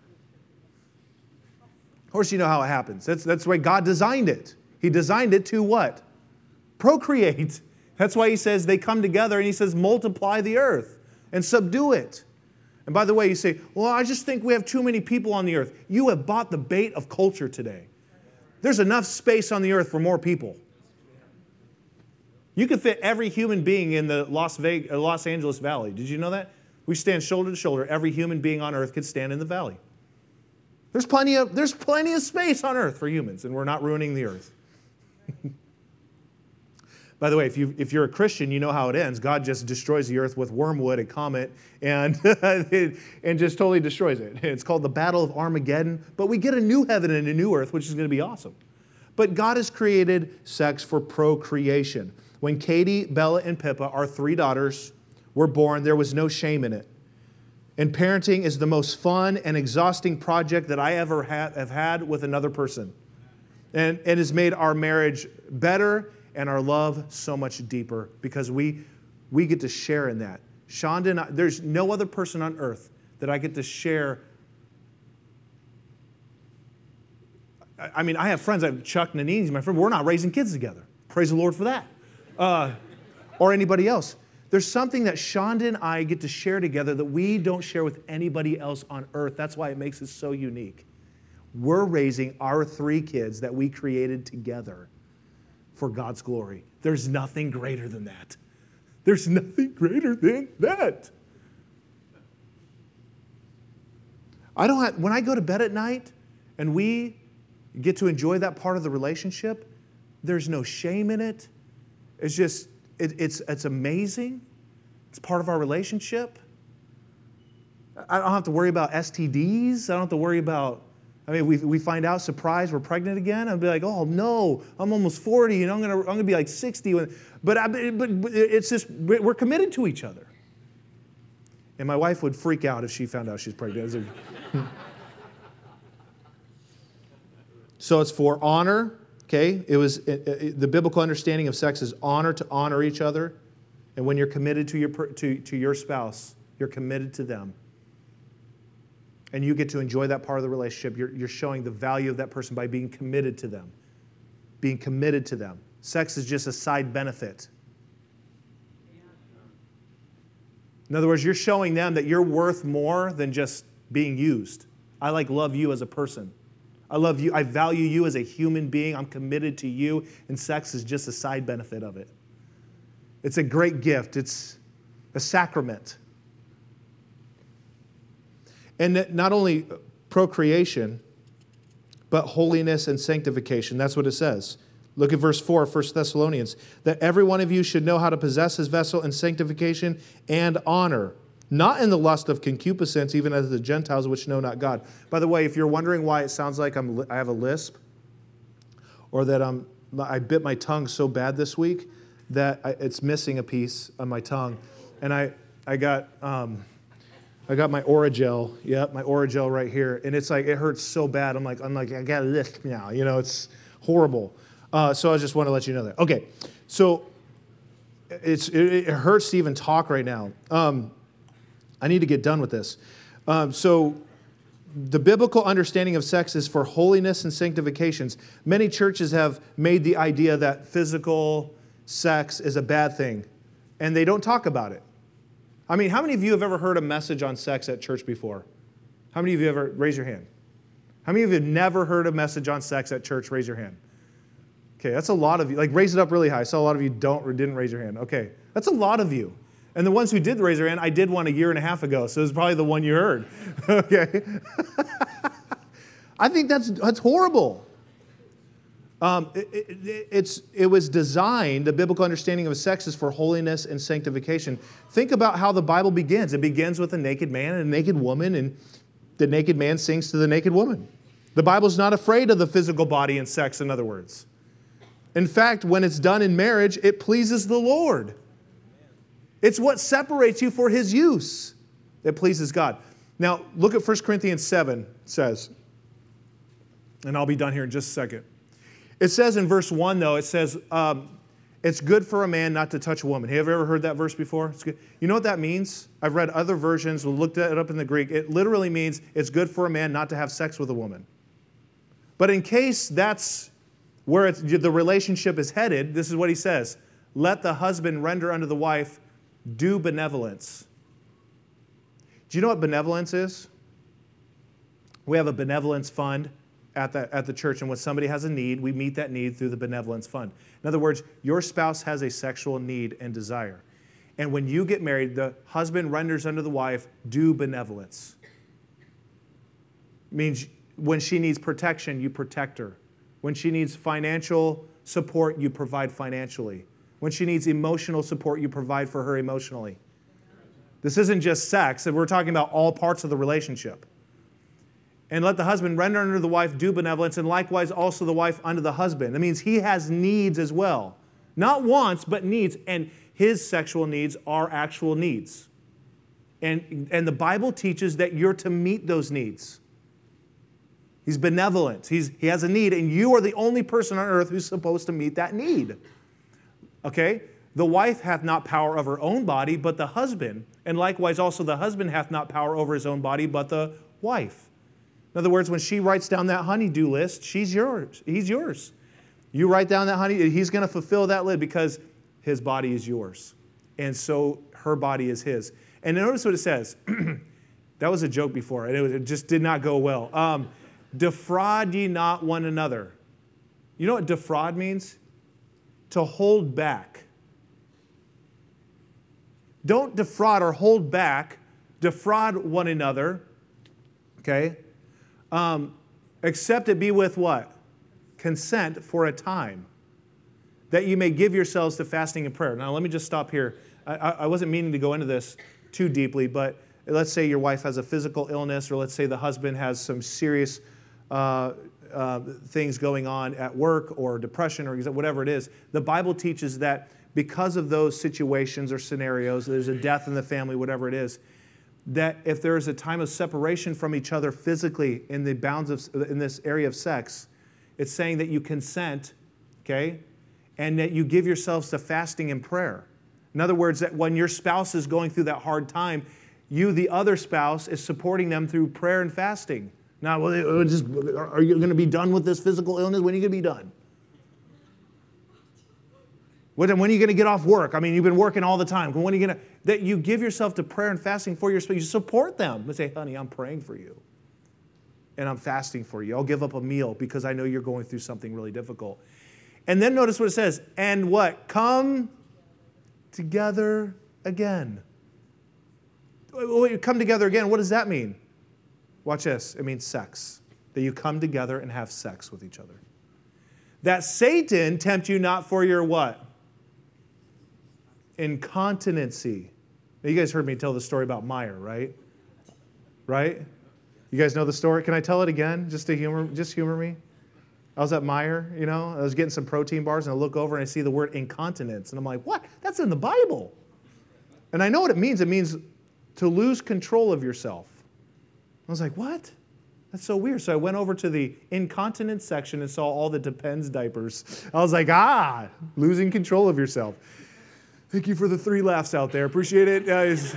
Of course you know how it happens. That's the way God designed it. He designed it to what? Procreate. That's why he says they come together and he says multiply the earth and subdue it. And by the way, you say, well, I just think we have too many people on the earth. You have bought the bait of culture today. There's enough space on the earth for more people. You could fit every human being in the Los Angeles Valley. Did you know that? We stand shoulder to shoulder. Every human being on earth could stand in the valley. There's plenty of space on earth for humans, and we're not ruining the earth. By the way, if you're a Christian, you know how it ends. God just destroys the earth with wormwood, a comet, and and just totally destroys it. It's called the Battle of Armageddon. But we get a new heaven and a new earth, which is going to be awesome. But God has created sex for procreation. When Katie, Bella, and Pippa, our 3 daughters, were born, there was no shame in it. And parenting is the most fun and exhausting project that I ever have had with another person. And it has made our marriage better and our love so much deeper because we get to share in that. Shonda and I, there's no other person on earth that I get to share. I mean, I have friends, I have Chuck Nanini, my friend, we're not raising kids together. Praise the Lord for that. Or anybody else. There's something that Shonda and I get to share together that we don't share with anybody else on earth. That's why it makes it so unique. We're raising our 3 kids that we created together for God's glory. There's nothing greater than that. There's nothing greater than that. When I go to bed at night and we get to enjoy that part of the relationship, there's no shame in it. It's just, it's amazing. It's part of our relationship. I don't have to worry about STDs. I don't have to worry about, we find out, surprise, we're pregnant again. I'll be like, oh no, I'm almost 40 and I'm gonna be like 60. But it's just, we're committed to each other. And my wife would freak out if she found out she's pregnant. So it's for honor, okay? The biblical understanding of sex is honor, to honor each other. And when you're committed to your spouse, you're committed to them. And you get to enjoy that part of the relationship. You're showing the value of that person by being committed to them. Being committed to them. Sex is just a side benefit. In other words, you're showing them that you're worth more than just being used. I love you as a person. I love you. I value you as a human being. I'm committed to you. And sex is just a side benefit of it. It's a great gift. It's a sacrament. And not only procreation, but holiness and sanctification. That's what it says. Look at verse 4, 1 Thessalonians. That every one of you should know how to possess his vessel in sanctification and honor, not in the lust of concupiscence, even as the Gentiles which know not God. By the way, if you're wondering why it sounds like I have a lisp, or that I bit my tongue so bad this week that it's missing a piece on my tongue, and I got my Oragel, my Oragel right here, and it's like, it hurts so bad. I'm like, I got a lisp now. It's horrible. So I just want to let you know that. Okay, so it hurts to even talk right now. I need to get done with this. So the biblical understanding of sex is for holiness and sanctifications. Many churches have made the idea that physical sex is a bad thing, and they don't talk about it. How many of you have ever heard a message on sex at church before? How many of you ever, raise your hand. How many of you have never heard a message on sex at church? Raise your hand. Okay, that's a lot of you. Raise it up really high. I saw a lot of you didn't raise your hand. Okay, that's a lot of you. And the ones who did raise their hand, I did one a year and a half ago, so it was probably the one you heard. Okay. I think that's horrible. It was designed, the biblical understanding of sex is for holiness and sanctification. Think about how the Bible begins. It begins with a naked man and a naked woman, and the naked man sings to the naked woman. The Bible's not afraid of the physical body and sex, in other words. In fact, when it's done in marriage, it pleases the Lord. It's what separates you for his use. It pleases God. Now, look at 1 Corinthians 7 says, and I'll be done here in just a second. It says in verse 1, though, it says, it's good for a man not to touch a woman. Have you ever heard that verse before? It's good. You know what that means? I've read other versions. We looked it up in the Greek. It literally means it's good for a man not to have sex with a woman. But in case that's where the relationship is headed, this is what he says. Let the husband render unto the wife due benevolence. Do you know what benevolence is? We have a benevolence fund at the church, and when somebody has a need, we meet that need through the benevolence fund. In other words, your spouse has a sexual need and desire. And when you get married, the husband renders unto the wife due benevolence. It means when she needs protection, you protect her. When she needs financial support, you provide financially. When she needs emotional support, you provide for her emotionally. This isn't just sex. We're talking about all parts of the relationship. And let the husband render unto the wife due benevolence, and likewise also the wife unto the husband. That means he has needs as well. Not wants, but needs. And his sexual needs are actual needs. And the Bible teaches that you're to meet those needs. He's benevolent. He has a need, and you are the only person on earth who's supposed to meet that need. Okay? The wife hath not power of her own body, but the husband. And likewise also the husband hath not power over his own body, but the wife. In other words, when she writes down that honeydew list, she's yours. He's yours. You write down that honey, he's going to fulfill that list because his body is yours. And so her body is his. And notice what it says. That was a joke before, and it just did not go well. Defraud ye not one another. You know what defraud means? To hold back. Don't defraud or hold back. Defraud one another. Okay? Except it be with what? Consent for a time, that you may give yourselves to fasting and prayer. Now, let me just stop here. I wasn't meaning to go into this too deeply, but let's say your wife has a physical illness, or let's say the husband has some serious things going on at work, or depression, or whatever it is. The Bible teaches that because of those situations or scenarios, there's a death in the family, whatever it is, that if there is a time of separation from each other physically in the bounds of in this area of sex, it's saying that you consent, okay, and that you give yourselves to fasting and prayer. In other words, that when your spouse is going through that hard time, you, the other spouse, is supporting them through prayer and fasting. Now, are you going to be done with this physical illness? When are you going to be done? When are you going to get off work? I mean, you've been working all the time. When are you going to... That you give yourself to prayer and fasting for your spouse. You support them. And say, honey, I'm praying for you. And I'm fasting for you. I'll give up a meal because I know you're going through something really difficult. And then notice what it says. And what? Come together again. Come together again. What does that mean? Watch this. It means sex. That you come together and have sex with each other. That Satan tempt you not for your what? Incontinency. Now, you guys heard me tell the story about Meyer, right? Right? You guys know the story? Can I tell it again just to humor me? I was at Meyer, I was getting some protein bars, and I look over and I see the word incontinence. And I'm like, what? That's in the Bible. And I know what it means. It means to lose control of yourself. I was like, what? That's so weird. So I went over to the incontinence section and saw all the Depends diapers. I was like, losing control of yourself. Thank you for the 3 laughs out there. Appreciate it, guys.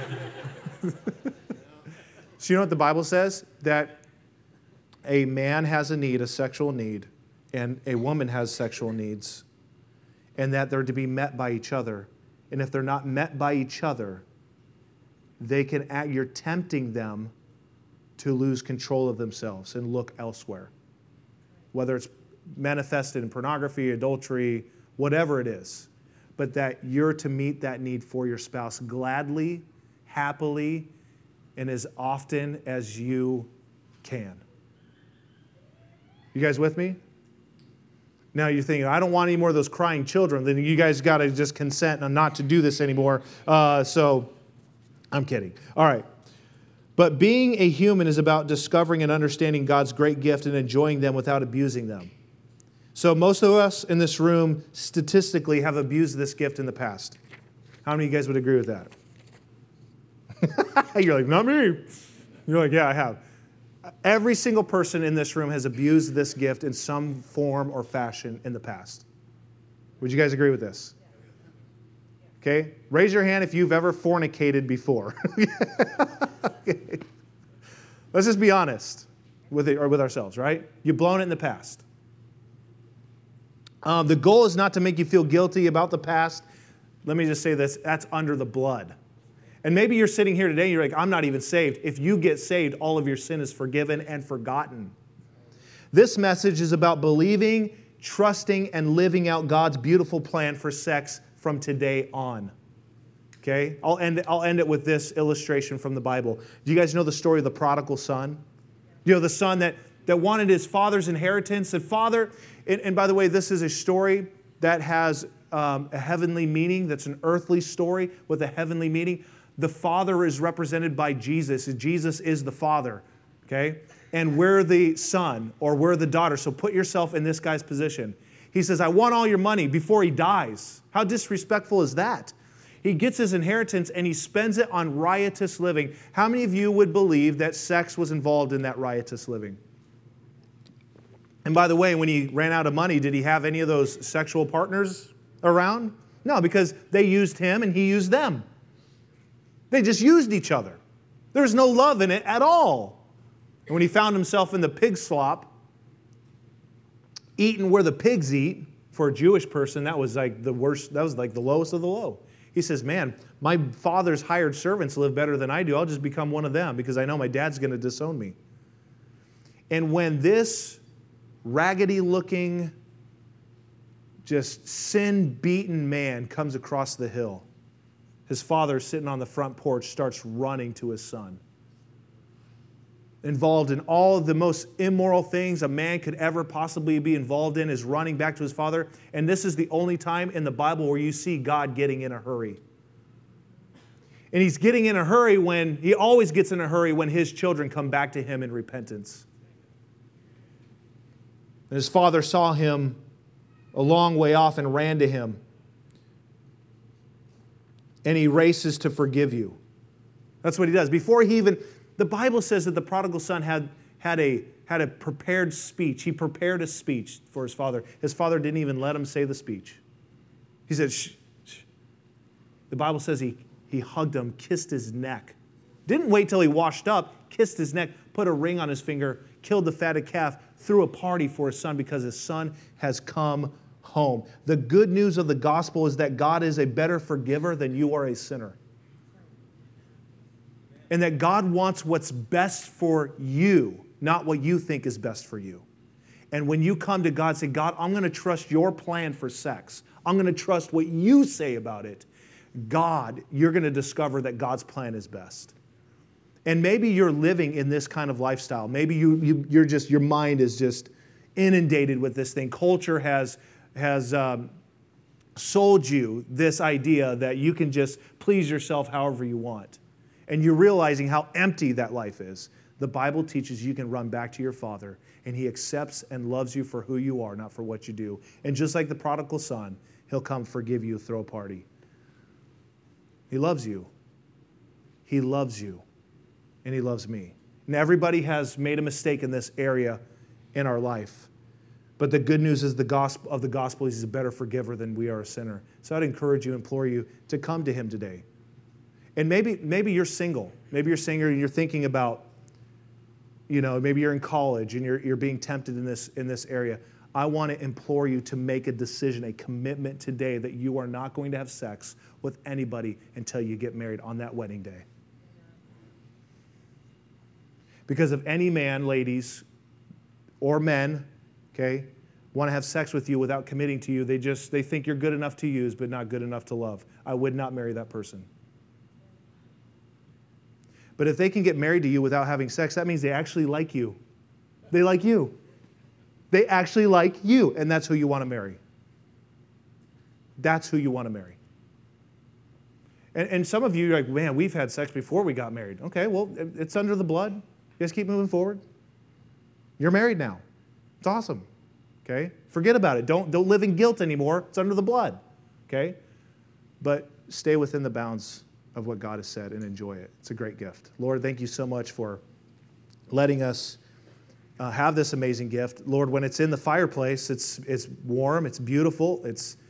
So you know what the Bible says? That a man has a need, a sexual need, and a woman has sexual needs, and that they're to be met by each other. And if they're not met by each other, you're tempting them to lose control of themselves and look elsewhere. Whether it's manifested in pornography, adultery, whatever it is. But that you're to meet that need for your spouse gladly, happily, and as often as you can. You guys with me? Now you're thinking, I don't want any more of those crying children. Then you guys got to just consent and not to do this anymore. So I'm kidding. All right. But being a human is about discovering and understanding God's great gift and enjoying them without abusing them. So most of us in this room statistically have abused this gift in the past. How many of you guys would agree with that? You're like, not me. You're like, yeah, I have. Every single person in this room has abused this gift in some form or fashion in the past. Would you guys agree with this? Okay? Raise your hand if you've ever fornicated before. Okay. Let's just be honest with ourselves, right? You've blown it in the past. The goal is not to make you feel guilty about the past. Let me just say this. That's under the blood. And maybe you're sitting here today and you're like, I'm not even saved. If you get saved, all of your sin is forgiven and forgotten. This message is about believing, trusting, and living out God's beautiful plan for sex from today on. Okay? I'll end it with this illustration from the Bible. Do you guys know the story of the prodigal son? The son that wanted his father's inheritance. The father, and by the way, this is a story that has a heavenly meaning. That's an earthly story with a heavenly meaning. The father is represented by Jesus. Jesus is the father, okay? And we're the son or we're the daughter. So put yourself in this guy's position. He says, I want all your money before he dies. How disrespectful is that? He gets his inheritance and he spends it on riotous living. How many of you would believe that sex was involved in that riotous living? And by the way, when he ran out of money, did he have any of those sexual partners around? No, because they used him and he used them. They just used each other. There was no love in it at all. And when he found himself in the pig slop, eating where the pigs eat, for a Jewish person, that was like the worst, that was like the lowest of the low. He says, man, my father's hired servants live better than I do. I'll just become one of them because I know my dad's going to disown me. And when this raggedy-looking, just sin-beaten man comes across the hill, his father, sitting on the front porch, starts running to his son. Involved in all the most immoral things a man could ever possibly be involved in, is running back to his father. And this is the only time in the Bible where you see God getting in a hurry. And he's getting in a hurry when, he always gets in a hurry when his children come back to him in repentance. And his father saw him a long way off and ran to him. And he races to forgive you. That's what he does. Before he even... The Bible says that the prodigal son had a prepared speech. He prepared a speech for his father. His father didn't even let him say the speech. He said, shh, shh. The Bible says he hugged him, kissed his neck. Didn't wait till he washed up, kissed his neck, put a ring on his finger, killed the fatted calf, threw a party for his son because his son has come home. The good news of the gospel is that God is a better forgiver than you are a sinner. And that God wants what's best for you, not what you think is best for you. And when you come to God and say, God, I'm going to trust your plan for sex. I'm going to trust what you say about it. God, you're going to discover that God's plan is best. And maybe you're living in this kind of lifestyle. Maybe you're just, your mind is just inundated with this thing. Culture has sold you this idea that you can just please yourself however you want. And you're realizing how empty that life is. The Bible teaches you can run back to your Father, and He accepts and loves you for who you are, not for what you do. And just like the prodigal son, He'll come forgive you, throw a party. He loves you. He loves you. And He loves me. And everybody has made a mistake in this area in our life. But the good news is the gospel of the gospel is He's a better forgiver than we are a sinner. So I'd encourage you, implore you to come to Him today. And maybe you're single. Maybe you're single and you're thinking about, maybe you're in college and you're being tempted in this area. I want to implore you to make a decision, a commitment today that you are not going to have sex with anybody until you get married on that wedding day. Because if any man, ladies, or men, want to have sex with you without committing to you, they think you're good enough to use but not good enough to love. I would not marry that person. But if they can get married to you without having sex, that means they actually like you. They like you. They actually like you, and that's who you want to marry. That's who you want to marry. And some of you are like, man, we've had sex before we got married. Okay, well, it's under the blood. You guys keep moving forward. You're married now. It's awesome. Okay? Forget about it. Don't live in guilt anymore. It's under the blood. Okay? But stay within the bounds of what God has said and enjoy it. It's a great gift. Lord, thank you so much for letting us have this amazing gift. Lord, when it's in the fireplace, it's warm, it's beautiful, it's